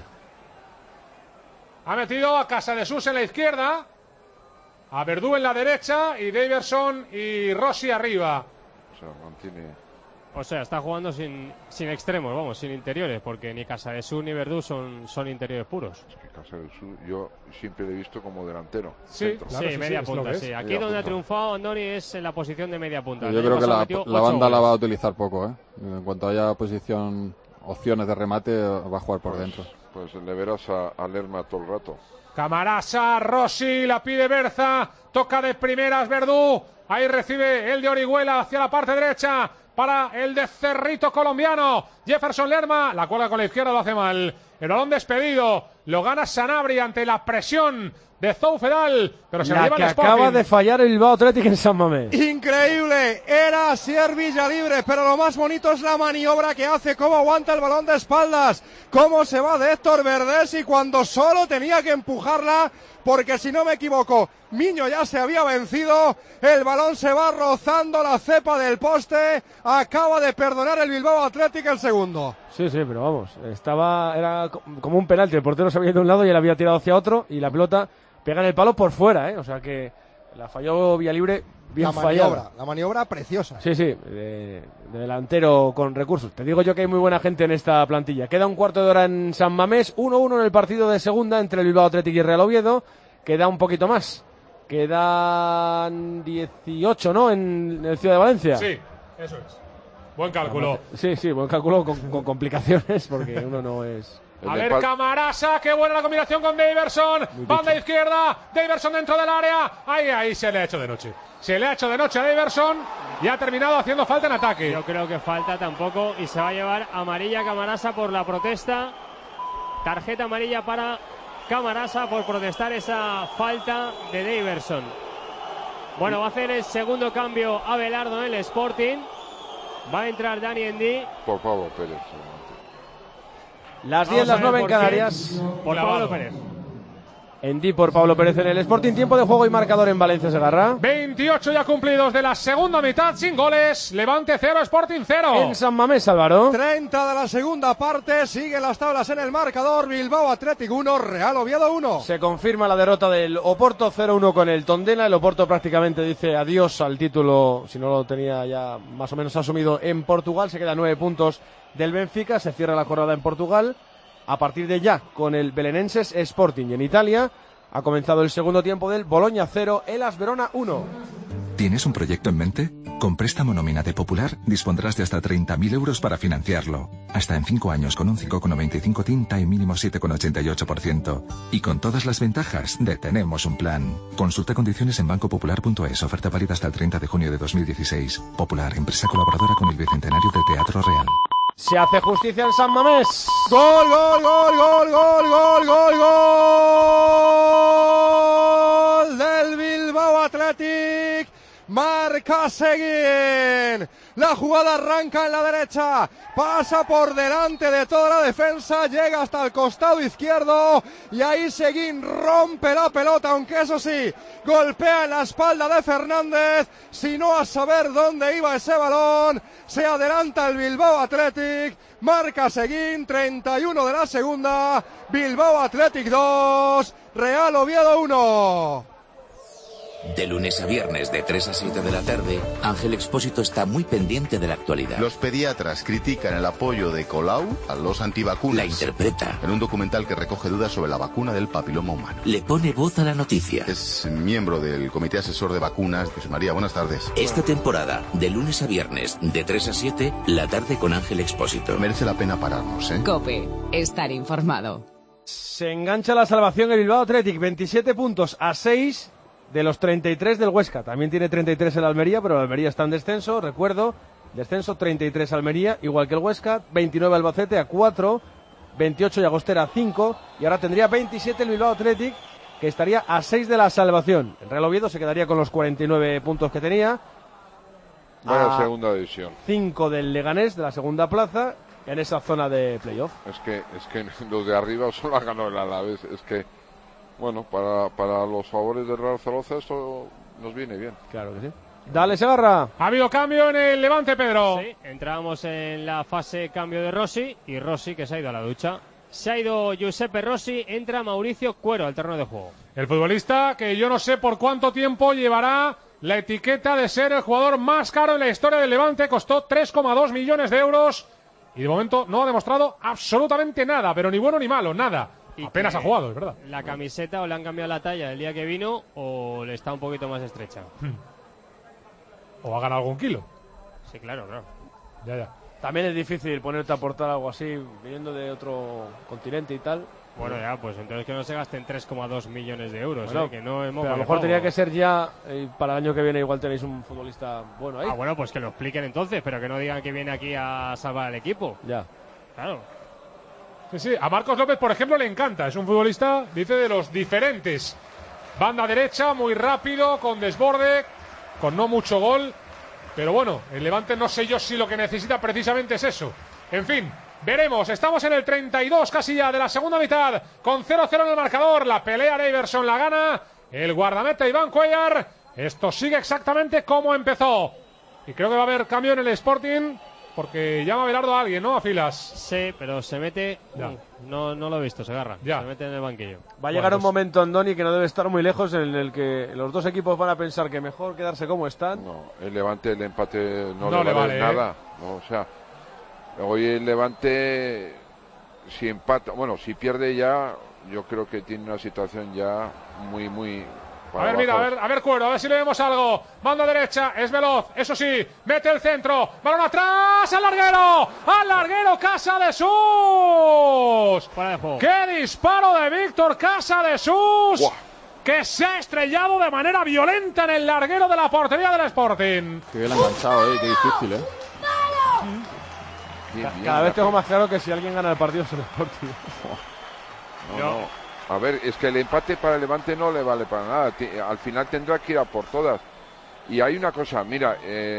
Ha metido a Casadesús en la izquierda, a Verdú en la derecha y Daverson y Rossi arriba. O sea, mantiene. O sea, está jugando sin extremos, vamos, sin interiores, porque ni Casadesús ni Verdú son interiores puros. Es que Casadesús yo siempre le he visto como delantero. Sí, centro. Claro, sí, media punta, sí. Aquí Media donde ha punta. triunfado Andoni es en la posición de media punta. Yo creo que la banda la va a utilizar poco, ¿eh? En cuanto haya opciones de remate, va a jugar por dentro. Pues le verás a Lerma todo el rato. Camarasa, Rossi, la pide Berza, toca de primeras Verdú, ahí recibe el de Orihuela hacia la parte derecha para el de Cerrito colombiano, Jefferson Lerma, la cuelga con la izquierda, lo hace mal, el balón despedido, lo gana Sanabria ante la presión de Zoufedal, pero se lo lleva el Sporting. Acaba de fallar el Bilbao Athletic en San Mamés. Increíble, era Asier Villalibre, pero lo más bonito es la maniobra que hace, cómo aguanta el balón de espaldas, cómo se va de Héctor Verdesi cuando solo tenía que empujarla, porque si no me equivoco, Miño ya se había vencido, el balón se va rozando la cepa del poste, acaba de perdonar el Bilbao Athletic el segundo. Sí, pero vamos, era como un penalti, el portero se había ido de un lado y él había tirado hacia otro y la pelota pega en el palo por fuera, o sea que la falló Villalibre bien fallada. La maniobra preciosa. Sí, de delantero con recursos. Te digo yo que hay muy buena gente en esta plantilla. Queda un cuarto de hora en San Mamés, 1-1 en el partido de segunda entre el Bilbao Athletic y Real Oviedo. Queda un poquito más. Quedan 18, ¿no? En el Ciudad de Valencia. Sí, eso es. Buen cálculo. Sí, buen cálculo con complicaciones porque uno no es... A ver, Camarasa, qué buena la combinación con Daverson. Banda izquierda, Daverson dentro del área. Ahí se le ha hecho de noche. Se le ha hecho de noche a Daverson y ha terminado haciendo falta en ataque. Yo creo que falta tampoco y se va a llevar amarilla Camarasa por la protesta. Tarjeta amarilla para Camarasa por protestar esa falta de Daverson. Bueno, va a hacer el segundo cambio Abelardo en el Sporting. Va a entrar Dani Endí. Por Pablo Pérez. Las 10, las 9 en Canarias. Por Pablo Pérez. Endí por Pablo Pérez en el Sporting. Tiempo de juego y marcador en Valencia, Segarra. 28 ya cumplidos de la segunda mitad sin goles. Levante 0, Sporting 0. En San Mamés, Álvaro. 30 de la segunda parte. Siguen las tablas en el marcador. Bilbao Athletic 1, Real Oviedo 1. Se confirma la derrota del Oporto 0-1 con el Tondela. El Oporto prácticamente dice adiós al título, si no lo tenía ya más o menos asumido en Portugal. Se quedan 9 puntos del Benfica. Se cierra la jornada en Portugal. A partir de ya, con el Belenenses Sporting. Y en Italia ha comenzado el segundo tiempo del Bologna 0, Hellas Verona 1. ¿Tienes un proyecto en mente? Con Préstamo Nómina de Popular dispondrás de hasta 30.000 euros para financiarlo. Hasta en 5 años con un 5,95 tinta y mínimo 7,88%. Y con todas las ventajas de Tenemos un Plan. Consulta condiciones en bancopopular.es. Oferta válida hasta el 30 de junio de 2016. Popular, empresa colaboradora con el Bicentenario del Teatro Real. Se hace justicia en San Mamés. Gol del Bilbao Athletic. Marca Seguín. La jugada arranca en la derecha. Pasa por delante de toda la defensa. Llega hasta el costado izquierdo. Y ahí Seguín rompe la pelota. Aunque eso sí, golpea en la espalda de Fernández. Si no, a saber dónde iba ese balón. Se adelanta el Bilbao Athletic. Marca Seguín, 31 de la segunda. Bilbao Athletic 2. Real Oviedo 1. De lunes a viernes de 3 a 7 de la tarde, Ángel Expósito está muy pendiente de la actualidad. Los pediatras critican el apoyo de Colau a los antivacunas. La interpreta. En un documental que recoge dudas sobre la vacuna del papiloma humano. Le pone voz a la noticia. Es miembro del Comité Asesor de Vacunas. José María, buenas tardes. Esta temporada, de lunes a viernes, de 3 a 7, la tarde con Ángel Expósito. Merece la pena pararnos, ¿eh? COPE. Estar informado. Se engancha la salvación el Bilbao Athletic. 27 puntos a 6... de los 33 del Huesca. También tiene 33 el Almería, pero el Almería está en descenso, recuerdo. Descenso 33 Almería, igual que el Huesca. 29 Albacete a 4. 28 Llagostera a 5. Y ahora tendría 27 el Bilbao Athletic, que estaría a 6 de la salvación. El Real Oviedo se quedaría con los 49 puntos que tenía. Vaya segunda división. 5 del Leganés, de la segunda plaza, en esa zona de playoff. Es que los de arriba solo han ganado el Alavés. Es que Bueno, para los favores del Real Zaragoza esto nos viene bien. Claro que sí. Dale, Segarra. Ha habido cambio en el Levante, Pedro. Sí, entrábamos en la fase cambio de Rossi y Rossi que se ha ido a la ducha. Se ha ido Giuseppe Rossi, entra Mauricio Cuero al terreno de juego. El futbolista que yo no sé por cuánto tiempo llevará la etiqueta de ser el jugador más caro en la historia del Levante. Costó 3,2 millones de euros y de momento no ha demostrado absolutamente nada, pero ni bueno ni malo, nada. Y apenas ha jugado, es verdad. La camiseta o le han cambiado la talla el día que vino o le está un poquito más estrecha. O ha ganado algún kilo. Sí, claro. Ya. También es difícil ponerte a aportar algo así, viniendo de otro continente y tal. Bueno, ya, pues entonces que no se gasten 3,2 millones de euros, bueno, que no hemos. pero a lo mejor tenía que ser ya, para el año que viene igual tenéis un futbolista bueno ahí. Bueno, pues que lo expliquen entonces, pero que no digan que viene aquí a salvar al equipo. Ya. Claro. Sí, a Marcos López, por ejemplo, le encanta. Es un futbolista, dice, de los diferentes. Banda derecha, muy rápido, con desborde, con no mucho gol. Pero bueno, el Levante no sé yo si lo que necesita precisamente es eso. En fin, veremos. Estamos en el 32 casi ya de la segunda mitad, con 0-0 en el marcador. La pelea de Iverson la gana el guardameta Iván Cuellar. Esto sigue exactamente como empezó. Y creo que va a haber cambio en el Sporting, porque llama Belardo a alguien, ¿no? A filas. Sí, pero se mete... No lo he visto, se agarra. Ya. Se mete en el banquillo. Va a llegar un momento, Andoni, que no debe estar muy lejos, en el que los dos equipos van a pensar que mejor quedarse como están. No, el Levante, el empate no le vale nada. No, o sea, hoy el Levante, si empata, bueno, si pierde ya, yo creo que tiene una situación ya muy... A ver, mira, a ver Cuero, a ver si le vemos algo. Banda derecha, es veloz, eso sí, mete el centro, balón atrás, al larguero, Casadesús. ¡Qué disparo de Víctor Casadesús! ¡Buah! Que se ha estrellado de manera violenta en el larguero de la portería del Sporting. Qué bien enganchado, qué difícil, Cada vez tengo más claro que si alguien gana el partido es el Sporting. No. A ver, es que el empate para el Levante no le vale para nada. Al final tendrá que ir a por todas. Y hay una cosa, mira,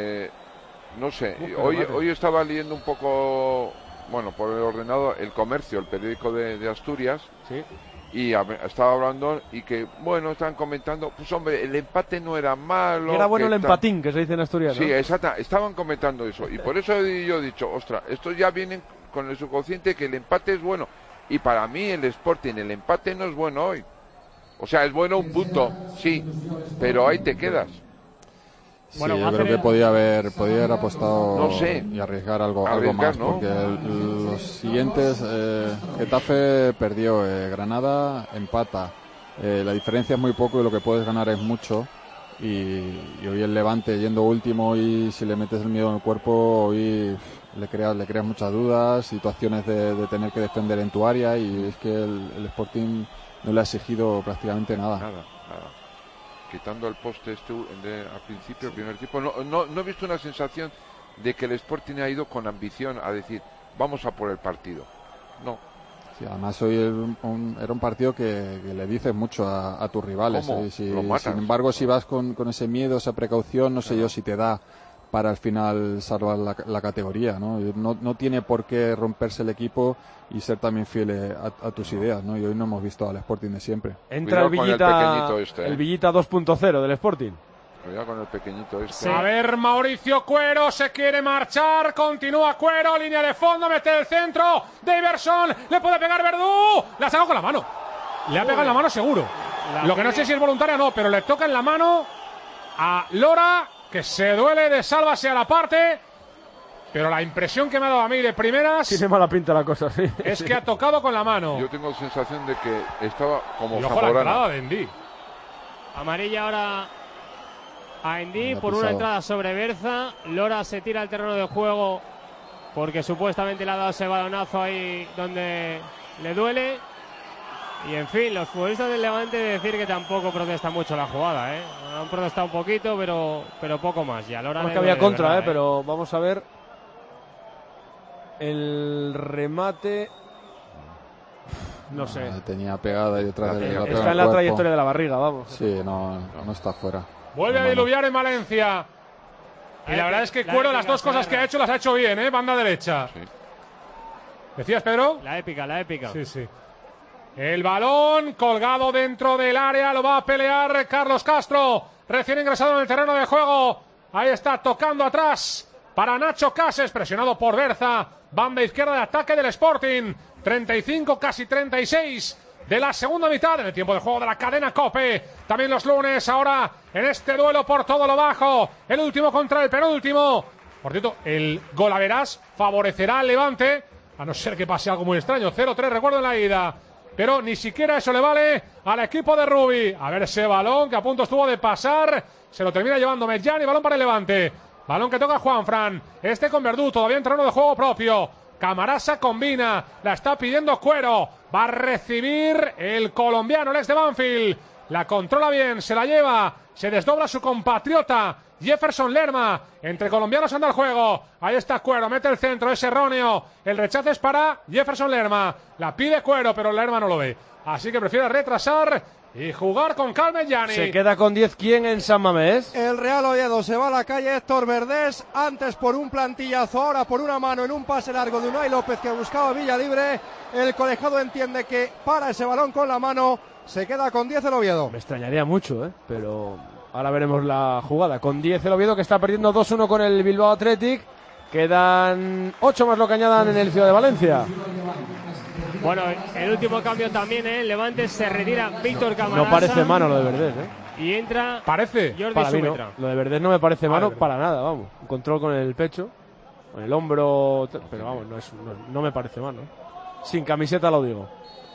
no sé, hoy estaba leyendo un poco, bueno, por el ordenador, El Comercio, el periódico de Asturias. Sí. Y estaba hablando y que, bueno, estaban comentando, pues hombre, el empate no era malo. Y era bueno el empatín, que se dice en Asturias, ¿no? Sí, exacto, estaban comentando eso. Y por eso yo he dicho, ostras, estos ya vienen con el subconsciente que el empate es bueno. Y para mí el Sporting, el empate no es bueno hoy. O sea, es bueno un punto, sí, pero ahí te quedas. Sí, bueno, yo creo que podía haber apostado, no sé, y arriesgar algo más, ¿no? Porque los siguientes, Getafe perdió, Granada empata. La diferencia es muy poco y lo que puedes ganar es mucho. Y hoy el Levante yendo último, y si le metes el miedo en el cuerpo, hoy le creas muchas dudas, situaciones de tener que defender en tu área, y es que el Sporting no le ha exigido prácticamente nada. Nada. Quitando el poste al principio, el primer tiempo, no he visto una sensación de que el Sporting ha ido con ambición a decir, vamos a por el partido. No. Sí, además hoy era un partido que le dices mucho a tus rivales. Sin embargo, si vas con ese miedo, esa precaución, no sé yo si te da para al final salvar la categoría, ¿no? No tiene por qué romperse el equipo y ser también fiel a tus ideas, ¿no? Y hoy no hemos visto al Sporting de siempre. Entra el Villita 2.0 del Sporting. Cuidado con el pequeñito este. Sí. A ver, Mauricio Cuero se quiere marchar, continúa Cuero, línea de fondo, mete el centro de Iverson, le puede pegar Verdú, la sacó con la mano. Le ha pegado en la mano seguro. Lo que no sé si es voluntaria o no, pero le toca en la mano a Lora, que se duele de sálvase a la parte. Pero la impresión que me ha dado a mí de primeras... Tiene mala pinta la cosa, sí. Es que ha tocado con la mano. Yo tengo sensación de que estaba como Zamorano. La entrada de Ndí. Amarilla ahora a Ndí por una entrada sobre Berza. Lora se tira al terreno de juego porque supuestamente le ha dado ese balonazo ahí donde le duele. Y en fin, los futbolistas del Levante decir que tampoco protesta mucho la jugada, ¿eh? Han protestado un poquito, pero poco más. Ya Lora que había contra, verdad, pero vamos a ver el remate. No sé. Tenía pegada y detrás de está en la trayectoria de la barriga, vamos. Sí, no está fuera. Vuelve a diluviar en Valencia. Y la verdad es que Cuero, las dos cosas que ha hecho, las ha hecho bien, ¿eh? Banda derecha. Sí. ¿Decías, Pedro? La épica. Sí. El balón colgado dentro del área, lo va a pelear Carlos Castro, recién ingresado en el terreno de juego. Ahí está, tocando atrás para Nacho Cases, presionado por Berza. Banda izquierda de ataque del Sporting. 35, casi 36 de la segunda mitad en el tiempo de juego de la cadena COPE. También los lunes, ahora en este duelo por todo lo bajo. El último contra el penúltimo. Por cierto, el golaveras favorecerá al Levante, a no ser que pase algo muy extraño. 0-3, recuerdo, en la ida. Pero ni siquiera eso le vale al equipo de Rubi. A ver ese balón que a punto estuvo de pasar. Se lo termina llevando Medjani, balón para el Levante. Balón que toca Juanfran. Este con Verdú, todavía en terreno de juego propio. Camarasa combina, la está pidiendo Cuero. Va a recibir el colombiano, el ex de Banfield. La controla bien, se la lleva. Se desdobla su compatriota Jefferson Lerma. Entre colombianos anda el juego. Ahí está Cuero, mete el centro, es erróneo. El rechazo es para Jefferson Lerma. La pide Cuero, pero Lerma no lo ve. Así que prefiere retrasar y jugar con calma Gianni. Se queda con 10 ¿quién en San Mamés? El Real Oviedo. Se va a la calle Héctor Verdés. Antes por un plantillazo, ahora por una mano en un pase largo de Unai López que buscaba Villa Libre. El colegiado entiende que para ese balón con la mano. Se queda con 10 el Oviedo. Me extrañaría mucho, pero ahora veremos la jugada. Con 10 el Oviedo, que está perdiendo 2-1 con el Bilbao Athletic. Quedan 8 más lo que añadan en el Ciudad de Valencia. Bueno, el último cambio también, el Levante se retira Víctor Camarasa. No parece mano lo de Verdés, Y entra parece Jordi para mí Sumetra. Lo de Verdés no me parece mano para nada, vamos. Un control con el pecho, con el hombro, pero vamos, no me parece mano. Sin camiseta lo digo.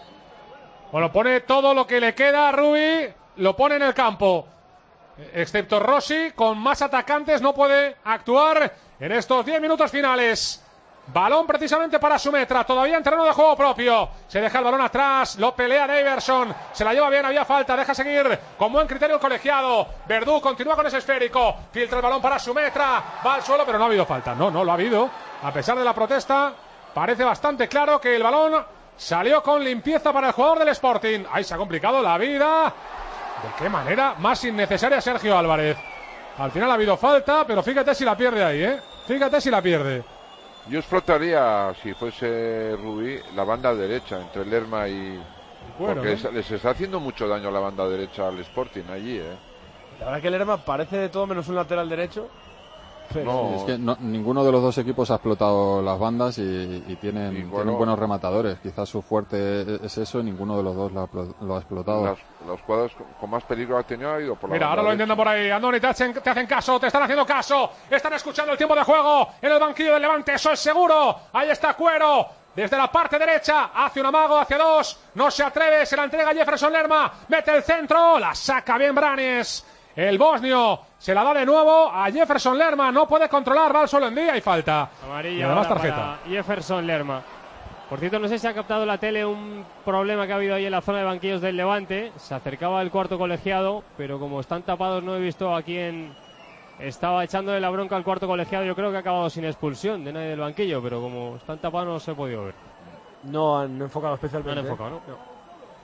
Bueno, pone todo lo que le queda a Rubi, lo pone en el campo. Excepto Rossi, con más atacantes no puede actuar en estos 10 minutos finales. Balón precisamente para Sumetra, todavía en terreno de juego propio. Se deja el balón atrás, lo pelea Daverson. Se la lleva bien, había falta, deja seguir con buen criterio el colegiado. Verdú continúa con ese esférico. Filtra el balón para Sumetra, va al suelo, pero no ha habido falta. No lo ha habido. A pesar de la protesta, parece bastante claro que el balón salió con limpieza para el jugador del Sporting. Ahí se ha complicado la vida. ¿De qué manera más innecesaria Sergio Álvarez? Al final ha habido falta, pero fíjate si la pierde ahí, Fíjate si la pierde. Yo explotaría, si fuese Rubí, la banda derecha entre Lerma y... Bueno, porque les está haciendo mucho daño la banda derecha al Sporting allí, La verdad que Lerma parece de todo menos un lateral derecho. Pero... No. Es que ninguno de los dos equipos ha explotado las bandas y tienen buenos rematadores. Quizás su fuerte es eso y ninguno de los dos lo ha explotado. Los cuadros con más peligro ha tenido ha ido por la Mira, banda ahora lo derecha. intentan por ahí. Andoni, te hacen caso, te están haciendo caso. Están escuchando el tiempo de juego en el banquillo del Levante, eso es seguro. Ahí está Cuero. Desde la parte derecha, hace un amago, hacia dos. No se atreve, se la entrega Jefferson Lerma. Mete el centro, la saca bien Branes. El bosnio se la da de nuevo a Jefferson Lerma. No puede controlar, va al suelo en día y falta. Amarilla y además ahora tarjeta. para Jefferson Lerma. Por cierto, no sé si ha captado la tele un problema que ha habido ahí en la zona de banquillos del Levante. Se acercaba el cuarto colegiado, pero como están tapados no he visto a quién estaba echándole la bronca al cuarto colegiado. Yo creo que ha acabado sin expulsión de nadie del banquillo, pero como están tapados no se ha podido ver. No han enfocado especialmente. No han enfocado, ¿no?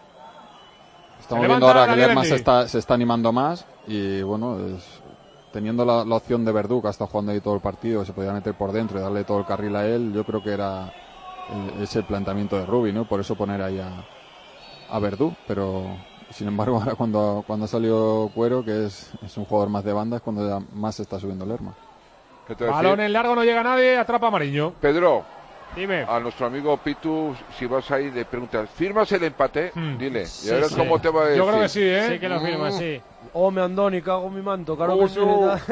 Estamos viendo ahora que Lerma se está animando más y bueno, teniendo la opción de Verdú, que ha estado jugando ahí todo el partido, se podía meter por dentro y darle todo el carril a él. Yo creo que era ese planteamiento de Rubi, ¿no? Por eso poner ahí a Verdú, pero sin embargo ahora cuando salió Cuero, que es un jugador más de banda, es cuando ya más se está subiendo Lerma. Balón en largo, no llega nadie, atrapa Mariño. Pedro, dime. A nuestro amigo Pitu, si vas ahí, le preguntas, ¿firmas el empate? Dile, y ahora cómo te va a decir. Yo creo que sí, Sí que lo firma, sí. Me Andoni, cago en mi manto, claro no, que sí.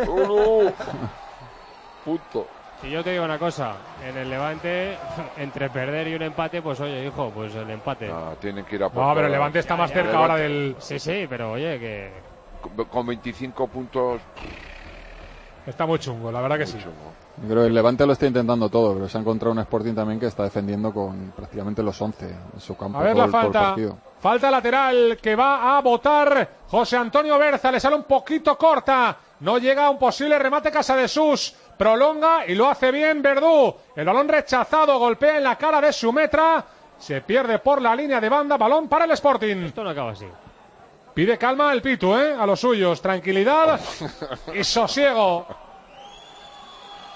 Punto. Si yo te digo una cosa, en el Levante, entre perder y un empate, pues oye, hijo, pues el empate. Tienen que ir a por No, pero el todo. Levante está más cerca ahora del... Sí, pero oye, que... Con 25 puntos... Está muy chungo, la verdad que sí. Yo creo que el Levante lo está intentando todo, pero se ha encontrado un Sporting también que está defendiendo con prácticamente los 11 en su campo. A ver la falta. Falta lateral que va a botar José Antonio Berza. Le sale un poquito corta. No llega a un posible remate Casadesús. Prolonga y lo hace bien Verdú. El balón rechazado, golpea en la cara de Sumetra. Se pierde por la línea de banda. Balón para el Sporting. Esto no acaba así. Pide calma el Pitu, a los suyos. Tranquilidad y sosiego.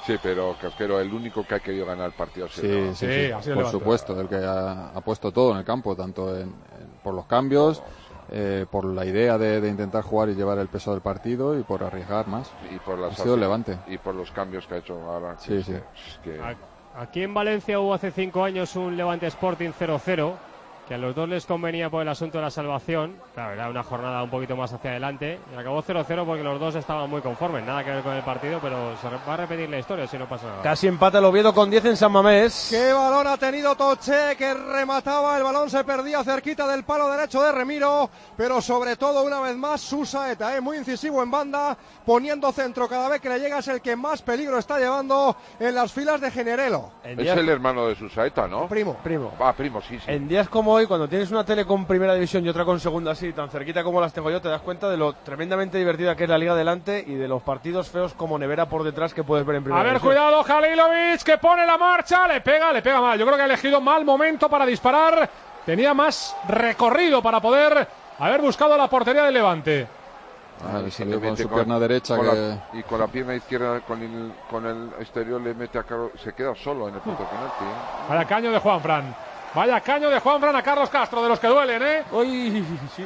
Sí, pero Casquero, el único que ha querido ganar el partido. Sí, por supuesto, el que ha puesto todo en el campo, tanto por los cambios, por la idea de intentar jugar y llevar el peso del partido y por arriesgar más. Y por ha sido el Levante. Y por los cambios que ha hecho ahora. Sí. Aquí en Valencia hubo hace 5 años un Levante Sporting 0-0, que a los dos les convenía por el asunto de la salvación. Claro, era una jornada un poquito más hacia adelante. Y acabó 0-0 porque los dos estaban muy conformes. Nada que ver con el partido, pero se va a repetir la historia si no pasa nada. Casi empata el Oviedo con 10 en San Mamés. ¡Qué balón ha tenido Toché, que remataba! El balón se perdía cerquita del palo derecho de Remiro, pero sobre todo, una vez más, Susaeta, muy incisivo en banda, poniendo centro cada vez que le llega, es el que más peligro está llevando en las filas de Generelo. Es el hermano de Susaeta, ¿no? Primo. Ah, primo, sí. En días como hoy, cuando tienes una tele con primera división y otra con segunda así, tan cerquita como las tengo yo, te das cuenta de lo tremendamente divertida que es la liga delante y de los partidos feos como nevera por detrás que puedes ver en primera división. Cuidado, Halilovic, que pone la marcha, le pega mal. Yo creo que ha elegido mal momento para disparar. Tenía más recorrido para poder haber buscado la portería del Levante. Salió con su pierna derecha y con la pierna izquierda con el exterior le mete a Carlos, se queda solo en el punto penalti. Vaya caño de Juanfran a Carlos Castro, de los que duelen, Uy, sí.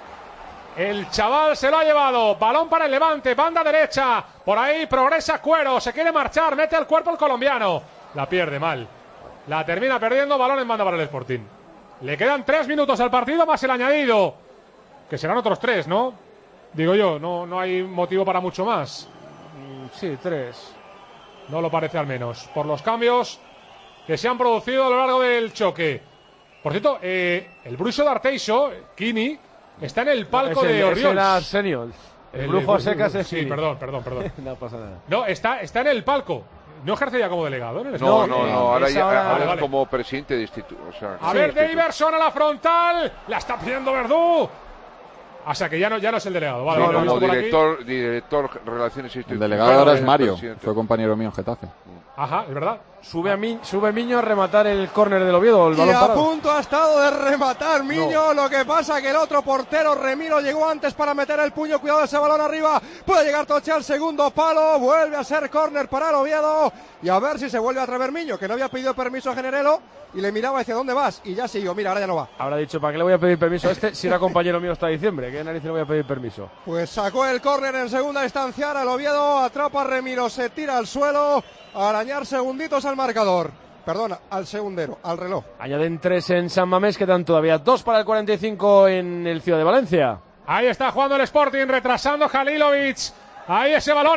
El chaval se lo ha llevado. Balón para el Levante, banda derecha. Por ahí progresa Cuero, se quiere marchar, mete el cuerpo el colombiano. La pierde mal. La termina perdiendo, balón en banda para el Sporting. Le quedan 3 minutos al partido más el añadido. Que serán otros 3, ¿no? Digo yo, no hay motivo para mucho más. Sí, 3. No lo parece al menos. Por los cambios que se han producido a lo largo del choque. Por cierto, el Bruixo d'Arteixo, Kini, está en el palco de Oriols. El brujo a secas es Sí, perdón. No pasa nada. No, está en el palco. No ejerce ya como delegado. No, ahora es como presidente de instituto. A ver, Daverson a la frontal. La está pidiendo Verdú. O sea que ya no es el delegado. Vale, como director Relaciones Institucionales. El delegado ahora es Mario, fue compañero mío en Getafe. Ajá, es verdad. Sube Miño a rematar el córner del Oviedo. El balón a punto ha estado de rematar Miño. Lo que pasa que el otro portero, Remiro, llegó antes para meter el puño. Cuidado ese balón arriba. Puede llegar Toche al segundo palo. Vuelve a ser córner para el Oviedo. Y a ver si se vuelve a atrever Miño, que no había pedido permiso a Generelo. Y le miraba hacia dónde vas. Y ya siguió. Mira, ahora ya no va. Habrá dicho, ¿para qué le voy a pedir permiso a este si era compañero mío hasta diciembre? ¿Qué narices le voy a pedir permiso? Pues sacó el córner en segunda instancia. Ahora el Oviedo atrapa a Remiro. Se tira al suelo. A arañar segunditos al marcador. Perdona, al segundero, al reloj. Añaden 3 en San Mamés, quedan todavía 2 para el 45 en el Ciudad de Valencia. Ahí está jugando el Sporting, retrasando Halilovic. Ahí ese balón,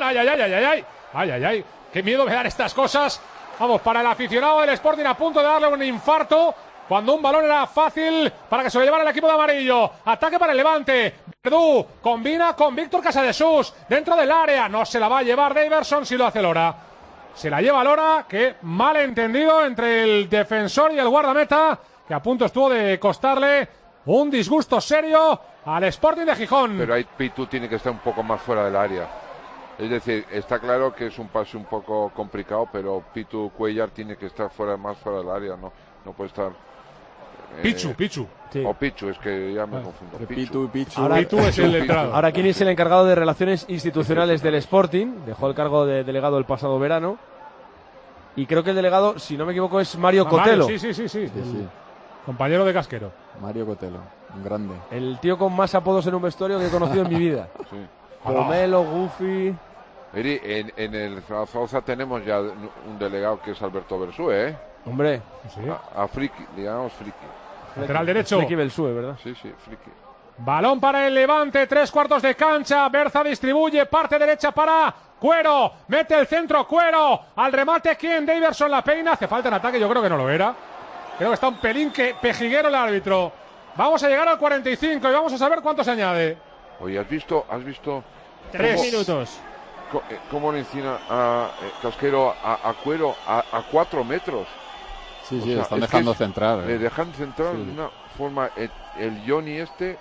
ay. Qué miedo me dan estas cosas. Vamos, para el aficionado del Sporting a punto de darle un infarto. Cuando un balón era fácil para que se lo llevara el equipo de amarillo. Ataque para el Levante. Verdú combina con Víctor Casadesús dentro del área. No se la va a llevar Daverson si lo hace Lora. Se la lleva Lora, que mal entendido entre el defensor y el guardameta, que a punto estuvo de costarle un disgusto serio al Sporting de Gijón. Pero ahí Pitu tiene que estar un poco más fuera del área. Es decir, está claro que es un pase un poco complicado, pero Pitu Cuellar tiene que estar más fuera del área, no puede estar... Pichu. Sí. O Pichu, es que ya me confundo. Pichu. Ahora, Pitu es el entrado. Ahora, ¿quién es el encargado de relaciones institucionales del Sporting? Dejó el cargo de delegado el pasado verano. Y creo que el delegado, si no me equivoco, es Mario Cotelo. Sí. Compañero de Casquero. Mario Cotelo, un grande. El tío con más apodos en un vestuario que he conocido en mi vida. Sí. Pomelo, Goofy... En el Zaragoza tenemos ya un delegado que es Alberto Bersúe, ¿eh? Hombre. Sí. A Friki, le llamamos Friki. Lateral derecho. Friki Bersúe, ¿verdad? Sí, Friki. Balón para el Levante, 3/4 de cancha. Berza distribuye, parte derecha para Cuero. Mete el centro Cuero. Al remate, ¿quién? Daverson la peina. Hace falta en ataque, yo creo que no lo era. Creo que está un pelín que pejiguero el árbitro. Vamos a llegar al 45 y vamos a saber cuánto se añade. Oye, ¿has visto 3 minutos. ¿Cómo le encina a Casquero a Cuero a 4 metros? Sí, le están dejando centrar. Le dejan centrar de una forma el Johnny este.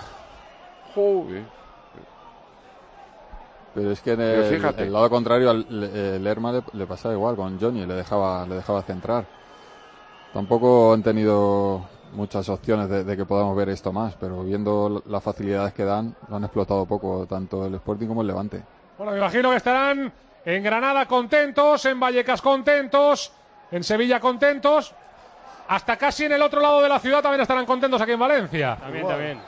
Joder. Pero es que en el lado contrario al Lerma le pasaba igual con Johnny, le dejaba centrar. Tampoco han tenido muchas opciones de que podamos ver esto más, pero viendo las facilidades que dan, lo han explotado poco, tanto el Sporting como el Levante. Bueno, me imagino que estarán En Granada contentos, en Vallecas contentos, en Sevilla contentos. Hasta casi en el otro lado de la ciudad también estarán contentos aquí en Valencia. También.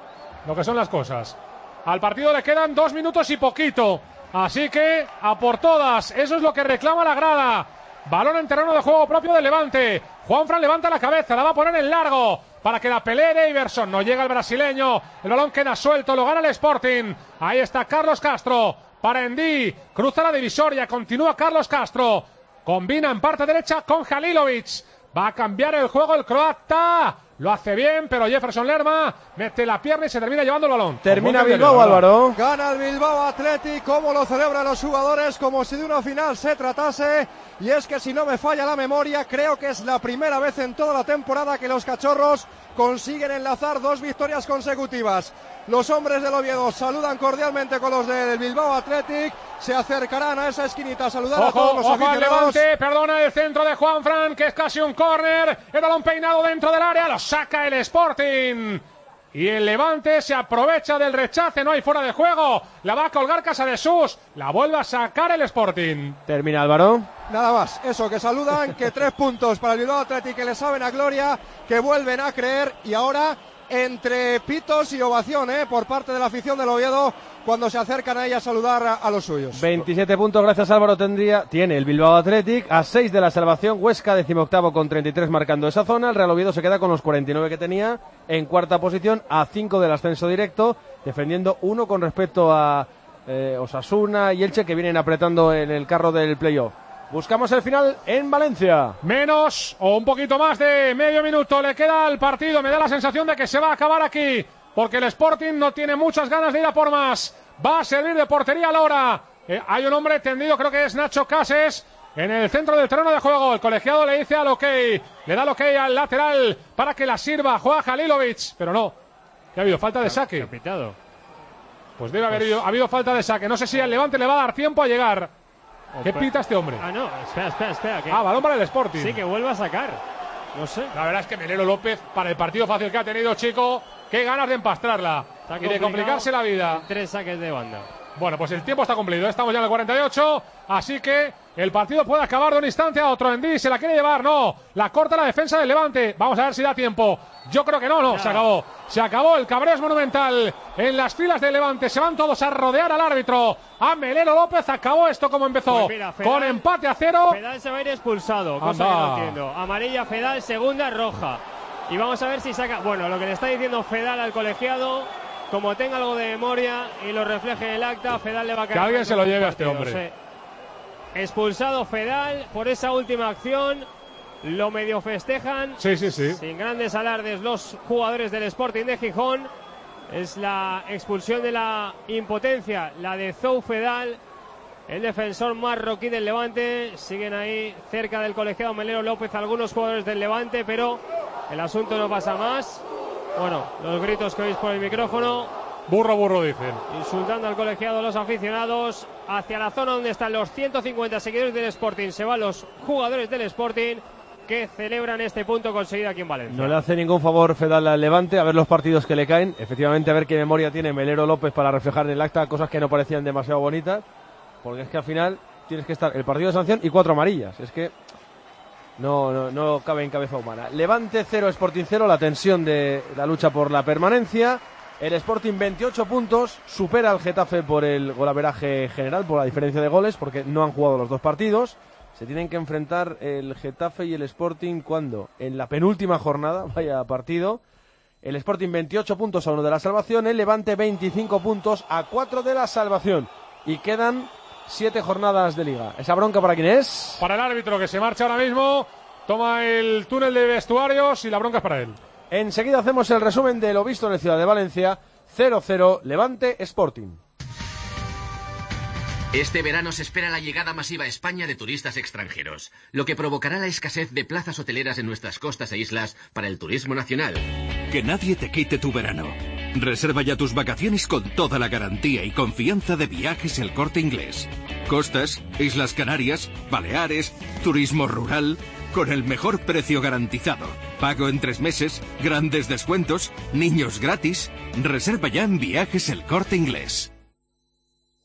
Lo que son las cosas. Al partido le quedan 2 minutos y poquito. Así que a por todas. Eso es lo que reclama la grada. Balón en terreno de juego propio del Levante. Juanfran levanta la cabeza, la va a poner en largo para que la pelee Iverson. No llega el brasileño. El balón queda suelto, lo gana el Sporting. Ahí está Carlos Castro. Para Endí. Cruza la divisoria. Continúa Carlos Castro. Combina en parte derecha con Halilovic. Va a cambiar el juego el croata. Lo hace bien, pero Jefferson Lerma mete la pierna y se termina llevando el balón. Termina Bilbao, Álvaro. Gana el Bilbao Athletic. Cómo lo celebran los jugadores, como si de una final se tratase. Y es que si no me falla la memoria, creo que es la primera vez en toda la temporada que los cachorros consiguen enlazar 2 victorias consecutivas. Los hombres del Oviedo saludan cordialmente con los del Bilbao Athletic. Se acercarán a esa esquinita a saludar a todos los aficionados. Levante, perdona el centro de Juanfran, que es casi un córner. El balón peinado dentro del área, lo saca el Sporting. Y el Levante se aprovecha del rechace, no hay fuera de juego. La va a colgar Casadesús, la vuelve a sacar el Sporting. Termina Álvaro. Nada más, eso, que saludan, que 3 puntos para el Bilbao Athletic, que le saben a gloria, que vuelven a creer. Y ahora, entre pitos y ovación, por parte de la afición del Oviedo, cuando se acercan a ella a saludar a los suyos. 27 puntos, gracias Álvaro, tiene el Bilbao Athletic, a 6 de la salvación. Huesca 18º con 33 marcando esa zona. El Real Oviedo se queda con los 49 que tenía en cuarta posición, a 5 del ascenso directo, defendiendo 1 con respecto a Osasuna y Elche, que vienen apretando en el carro del playoff. Buscamos el final en Valencia. Menos o un poquito más de medio minuto le queda al partido. Me da la sensación de que se va a acabar aquí, porque el Sporting no tiene muchas ganas de ir a por más. Va a servir de portería Lora. Hay un hombre tendido, creo que es Nacho Cases, en el centro del terreno de juego. El colegiado le dice al ok, le da el ok al lateral para que la sirva. Juega Halilovic, pero no. Ya ha habido falta de saque. Capitado. Pues debe haber habido falta de saque. No sé si al Levante le va a dar tiempo a llegar. ¿Qué pita este hombre? No, espera. Balón para el Sporting. Sí, que vuelva a sacar. No sé. La verdad es que Melero López, para el partido fácil que ha tenido, chico, qué ganas de empastrarla y de complicarse la vida. 3 saques de banda. Bueno, pues el tiempo está cumplido. Estamos ya en el 48, así que el partido puede acabar de un instante a otro. Endí se la quiere llevar, no. La corta la defensa del Levante. Vamos a ver si da tiempo. Yo creo que no. Se acabó. Se acabó. El cabreo es monumental. En las filas del Levante se van todos a rodear al árbitro. A Melero López. Acabó esto como empezó. Pues mira, Fedal, con empate a 0. Fedal se va a ir expulsado. Cosa que no entiendo. Amarilla Fedal, segunda roja. Y vamos a ver si saca. Bueno, lo que le está diciendo Fedal al colegiado, como tenga algo de memoria y lo refleje en el acta, Fedal le va a caer. Que alguien se lo lleve a este hombre. Sí. Expulsado Fedal por esa última acción. Lo medio festejan. Sí. Sin grandes alardes los jugadores del Sporting de Gijón. Es la expulsión de la impotencia, la de Zou Fedal, el defensor marroquí del Levante. Siguen ahí cerca del colegiado Melero López algunos jugadores del Levante, pero el asunto no pasa más. Bueno, los gritos que oís por el micrófono. Burro, dicen. Insultando al colegiado los aficionados. Hacia la zona donde están los 150 seguidores del Sporting se van los jugadores del Sporting, que celebran este punto conseguido aquí en Valencia. No le hace ningún favor Fedal al Levante, a ver los partidos que le caen. Efectivamente, a ver qué memoria tiene Melero López para reflejar en el acta cosas que no parecían demasiado bonitas. Porque es que al final tienes que estar el partido de sanción y 4 amarillas. Es que no cabe en cabeza humana. Levante 0, Sporting 0, la tensión de la lucha por la permanencia. El Sporting 28 puntos, supera al Getafe por el golaveraje general, por la diferencia de goles, porque no han jugado los 2 partidos. Se tienen que enfrentar el Getafe y el Sporting, ¿cuándo? En la penúltima jornada, vaya partido. El Sporting 28 puntos a 1 de la salvación, el Levante 25 puntos a 4 de la salvación. Y quedan 7 jornadas de liga. ¿Esa bronca para quién es? Para el árbitro, que se marcha ahora mismo, toma el túnel de vestuarios y la bronca es para él. Enseguida hacemos el resumen de lo visto en el Ciudad de Valencia. 0-0 Levante Sporting. Este verano se espera la llegada masiva a España de turistas extranjeros, lo que provocará la escasez de plazas hoteleras en nuestras costas e islas para el turismo nacional. Que nadie te quite tu verano. Reserva ya tus vacaciones con toda la garantía y confianza de Viajes El Corte Inglés. Costas, Islas Canarias, Baleares, turismo rural, con el mejor precio garantizado. Pago en 3 meses, grandes descuentos, niños gratis. Reserva ya en Viajes El Corte Inglés.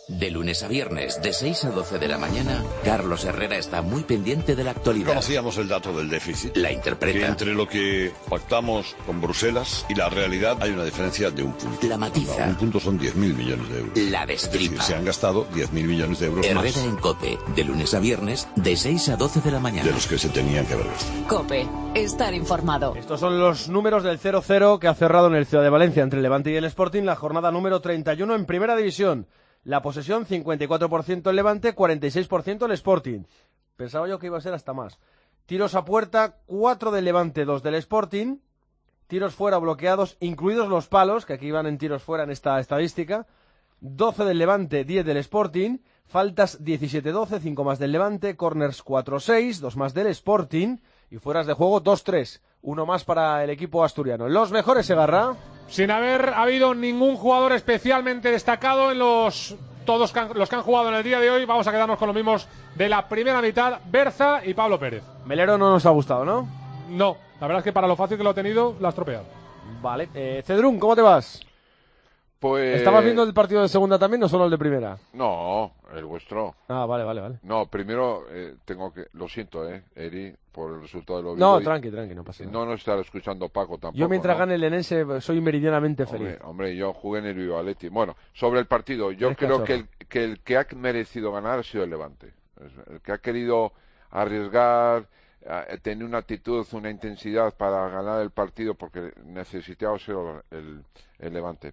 De lunes a viernes, de 6 a 12 de la mañana, Carlos Herrera está muy pendiente de la actualidad. Conocíamos el dato del déficit. La interpreta. Que entre lo que pactamos con Bruselas y la realidad hay una diferencia de un punto. La matiza. Un punto son 10.000 millones de euros. La destripa. Es decir, se han gastado 10.000 millones de euros Herrera más. en COPE, de lunes a viernes, de 6 a 12 de la mañana. De los que se tenían que haber gastado. COPE, estar informado. Estos son los números del 0-0 que ha cerrado en el Ciudad de Valencia entre el Levante y el Sporting la jornada número 31 en Primera División. La posesión 54% el Levante, 46% el Sporting. Pensaba yo que iba a ser hasta más. Tiros a puerta, 4 del Levante, 2 del Sporting. Tiros fuera bloqueados, incluidos los palos, que aquí van en tiros fuera en esta estadística. 12 del Levante, 10 del Sporting. Faltas 17-12, 5 más del Levante. Corners 4-6, 2 más del Sporting. Y fueras de juego 2-3, 1 más para el equipo asturiano. Los mejores, Segarra. Sin haber habido ningún jugador especialmente destacado en los que han jugado en el día de hoy, vamos a quedarnos con los mismos de la primera mitad, Berza y Pablo Pérez. Melero no nos ha gustado, ¿no? No, la verdad es que para lo fácil que lo ha tenido, la ha estropeado. Vale. Cedrún, ¿cómo te vas? Pues... ¿Estabas viendo el partido de segunda también o solo el de primera? No, el vuestro. Ah, vale. No, primero tengo que... Lo siento, Eri, por el resultado de lo visto. No, tranqui, no pasa nada. No estará escuchando Paco tampoco. Yo mientras gane el Enense soy meridianamente feliz. Hombre, yo jugué en el Vivaleti. Bueno, sobre el partido, yo creo que el que ha merecido ganar ha sido el Levante. El que ha querido arriesgar, tener una actitud, una intensidad para ganar el partido porque necesitaba ser el Levante.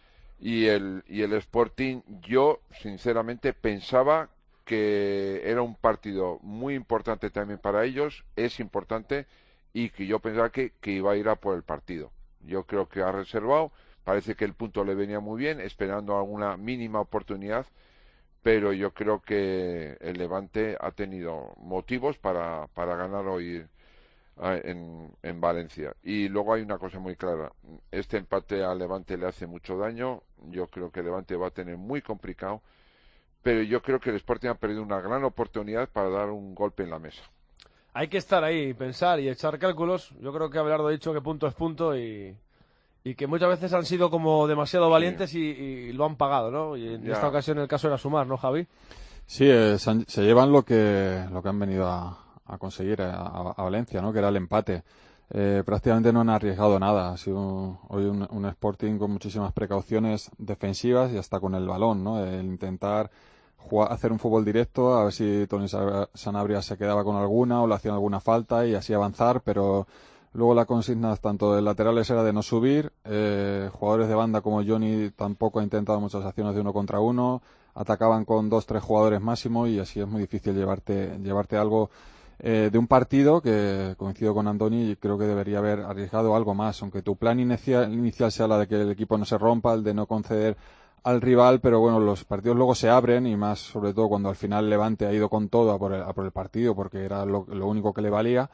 Y el Sporting, yo sinceramente pensaba que era un partido muy importante también para ellos, es importante, y que yo pensaba que iba a ir a por el partido. Yo creo que ha reservado, parece que el punto le venía muy bien, esperando alguna mínima oportunidad, pero yo creo que el Levante ha tenido motivos para ganar hoy en Valencia. Y luego hay una cosa muy clara, este empate al Levante le hace mucho daño, yo creo que el Levante va a tener muy complicado, pero yo creo que el Sporting ha perdido una gran oportunidad para dar un golpe en la mesa. Hay que estar ahí, pensar y echar cálculos. Yo creo que Abelardo ha dicho que punto es punto y que muchas veces han sido como demasiado valientes y lo han pagado, ¿no? Y en esta ocasión el caso era sumar, ¿no, Javi? Sí, se llevan lo que han venido a conseguir a Valencia, ¿no? Que era el empate. Prácticamente no han arriesgado nada. Ha sido hoy un Sporting con muchísimas precauciones defensivas y hasta con el balón, ¿no? El intentar hacer un fútbol directo, a ver si Tony Sanabria se quedaba con alguna o le hacían alguna falta y así avanzar, pero luego la consigna tanto de laterales era de no subir, jugadores de banda como Johnny tampoco ha intentado muchas acciones de 1 contra 1, atacaban con 2-3 jugadores máximo y así es muy difícil llevarte algo de un partido que, coincido con Andoni, y creo que debería haber arriesgado algo más, aunque tu plan inicial sea la de que el equipo no se rompa, el de no conceder al rival, pero bueno, los partidos luego se abren y más sobre todo cuando al final Levante ha ido con todo a por el partido porque era lo único que le valía.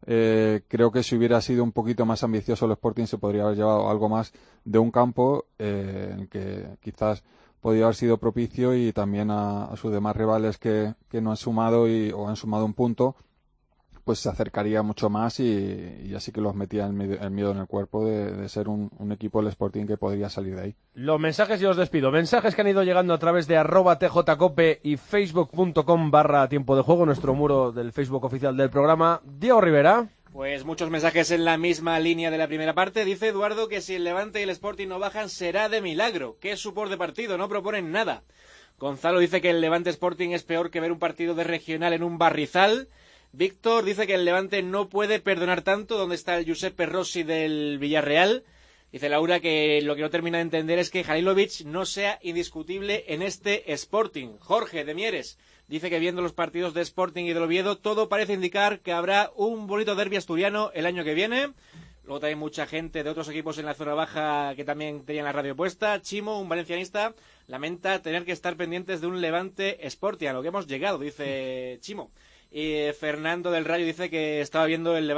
Creo que si hubiera sido un poquito más ambicioso el Sporting se podría haber llevado algo más de un campo en el que quizás podría haber sido propicio y también a sus demás rivales que no han sumado o han sumado un punto, pues se acercaría mucho más y así que los metía el miedo en el cuerpo de ser un equipo del Sporting que podría salir de ahí. Los mensajes y os despido. Mensajes que han ido llegando a través de @tjcope y facebook.com/tiempo de juego, nuestro muro del Facebook oficial del programa. Diego Rivera. Pues muchos mensajes en la misma línea de la primera parte. Dice Eduardo que si el Levante y el Sporting no bajan será de milagro. ¿Qué supor de partido? No proponen nada. Gonzalo dice que el Levante Sporting es peor que ver un partido de regional en un barrizal. Víctor dice que el Levante no puede perdonar tanto. ¿Dónde está el Giuseppe Rossi del Villarreal? Dice Laura que lo que no termina de entender es que Halilovic no sea indiscutible en este Sporting. Jorge de Mieres dice que viendo los partidos de Sporting y del Oviedo todo parece indicar que habrá un bonito derbi asturiano el año que viene. Luego también mucha gente de otros equipos en la zona baja que también tenían la radio puesta. Chimo, un valencianista, lamenta tener que estar pendientes de un Levante Sporting, a lo que hemos llegado, dice Chimo. Y Fernando del Rayo dice que estaba viendo el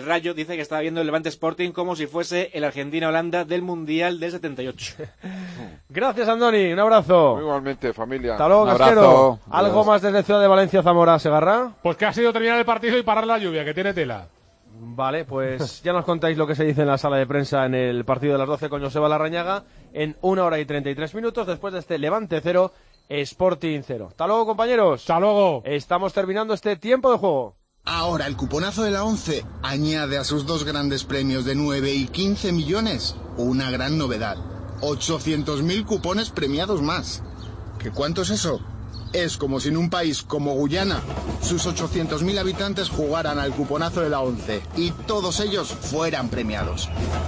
Levante Sporting como si fuese el Argentina-Holanda del Mundial del 78. Gracias, Andoni, un abrazo. Igualmente, familia. Hasta luego, Casquero. ¿Algo más desde Ciudad de Valencia, Zamora, Segarra? Pues que ha sido terminar el partido y parar la lluvia, que tiene tela. Vale, pues ya nos contáis lo que se dice en la sala de prensa en el partido de las 12 con Joseba Larrañaga en 1 hora y 33 minutos después de este Levante 0, Sporting 0. Hasta luego, compañeros. Hasta luego. Estamos terminando este tiempo de juego. Ahora el cuponazo de la 11 añade a sus 2 grandes premios de 9 y 15 millones una gran novedad. 800.000 cupones premiados más. ¿Qué cuánto es eso? Es como si en un país como Guyana sus 800.000 habitantes jugaran al cuponazo de la 11 y todos ellos fueran premiados.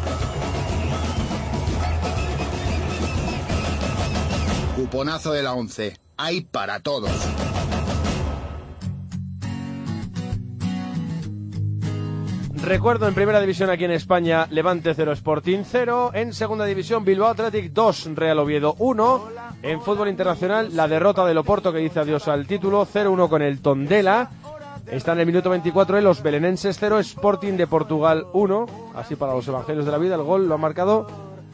Cuponazo de la 11. Hay para todos. Recuerdo, en primera división aquí en España, Levante 0, Sporting 0. En segunda división, Bilbao Athletic 2, Real Oviedo 1. En fútbol internacional, la derrota del Oporto, que dice adiós al título, 0-1 con el Tondela. Está en el minuto 24 los belenenses 0, Sporting de Portugal 1. Así para los evangelios de la vida, el gol lo ha marcado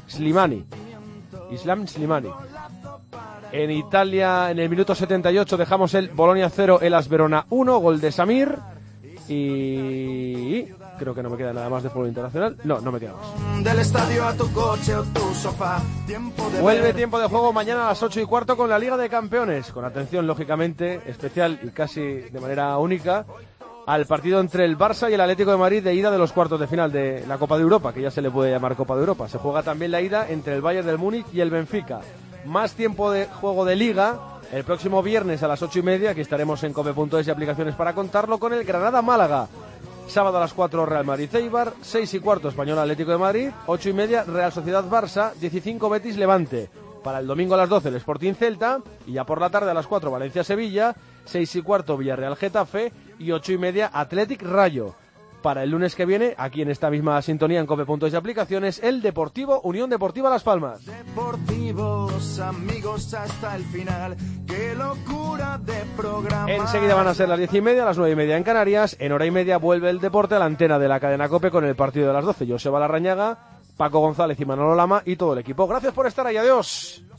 Islam Slimani. En Italia, en el minuto 78, dejamos el Bolonia 0, Hellas Verona 1, gol de Samir. Y creo que no me queda nada más de fútbol internacional. No me queda más. Del estadio a tu coche o tu sofá. Vuelve tiempo de juego mañana a las 8:15 con la Liga de Campeones. Con atención, lógicamente, especial y casi de manera única al partido entre el Barça y el Atlético de Madrid de ida de los cuartos de final de la Copa de Europa, que ya se le puede llamar Copa de Europa. Se juega también la ida entre el Bayern del Múnich y el Benfica. Más tiempo de juego de Liga el próximo viernes a las 8:30, aquí estaremos en cope.es y aplicaciones para contarlo, con el Granada-Málaga. Sábado a las 4, Real Madrid-Eibar, 6:15, Español Atlético de Madrid, 8:30, Real Sociedad-Barça, 15 Betis-Levante. Para el domingo a las 12, el Sporting-Celta, y ya por la tarde a las 4, Valencia-Sevilla, 6:15, Villarreal-Getafe y 8:30, Athletic-Rayo. Para el lunes que viene, aquí en esta misma sintonía en cope.es y aplicaciones, el Deportivo Unión Deportiva Las Palmas. Deportivos, amigos hasta el final. Qué locura de programa. Enseguida van a ser las 10:30, las 9:30 en Canarias. En hora y media vuelve el deporte a la antena de la cadena COPE con el partido de las 12. Joseba Larrañaga, Paco González y Manolo Lama y todo el equipo. Gracias por estar ahí. Adiós.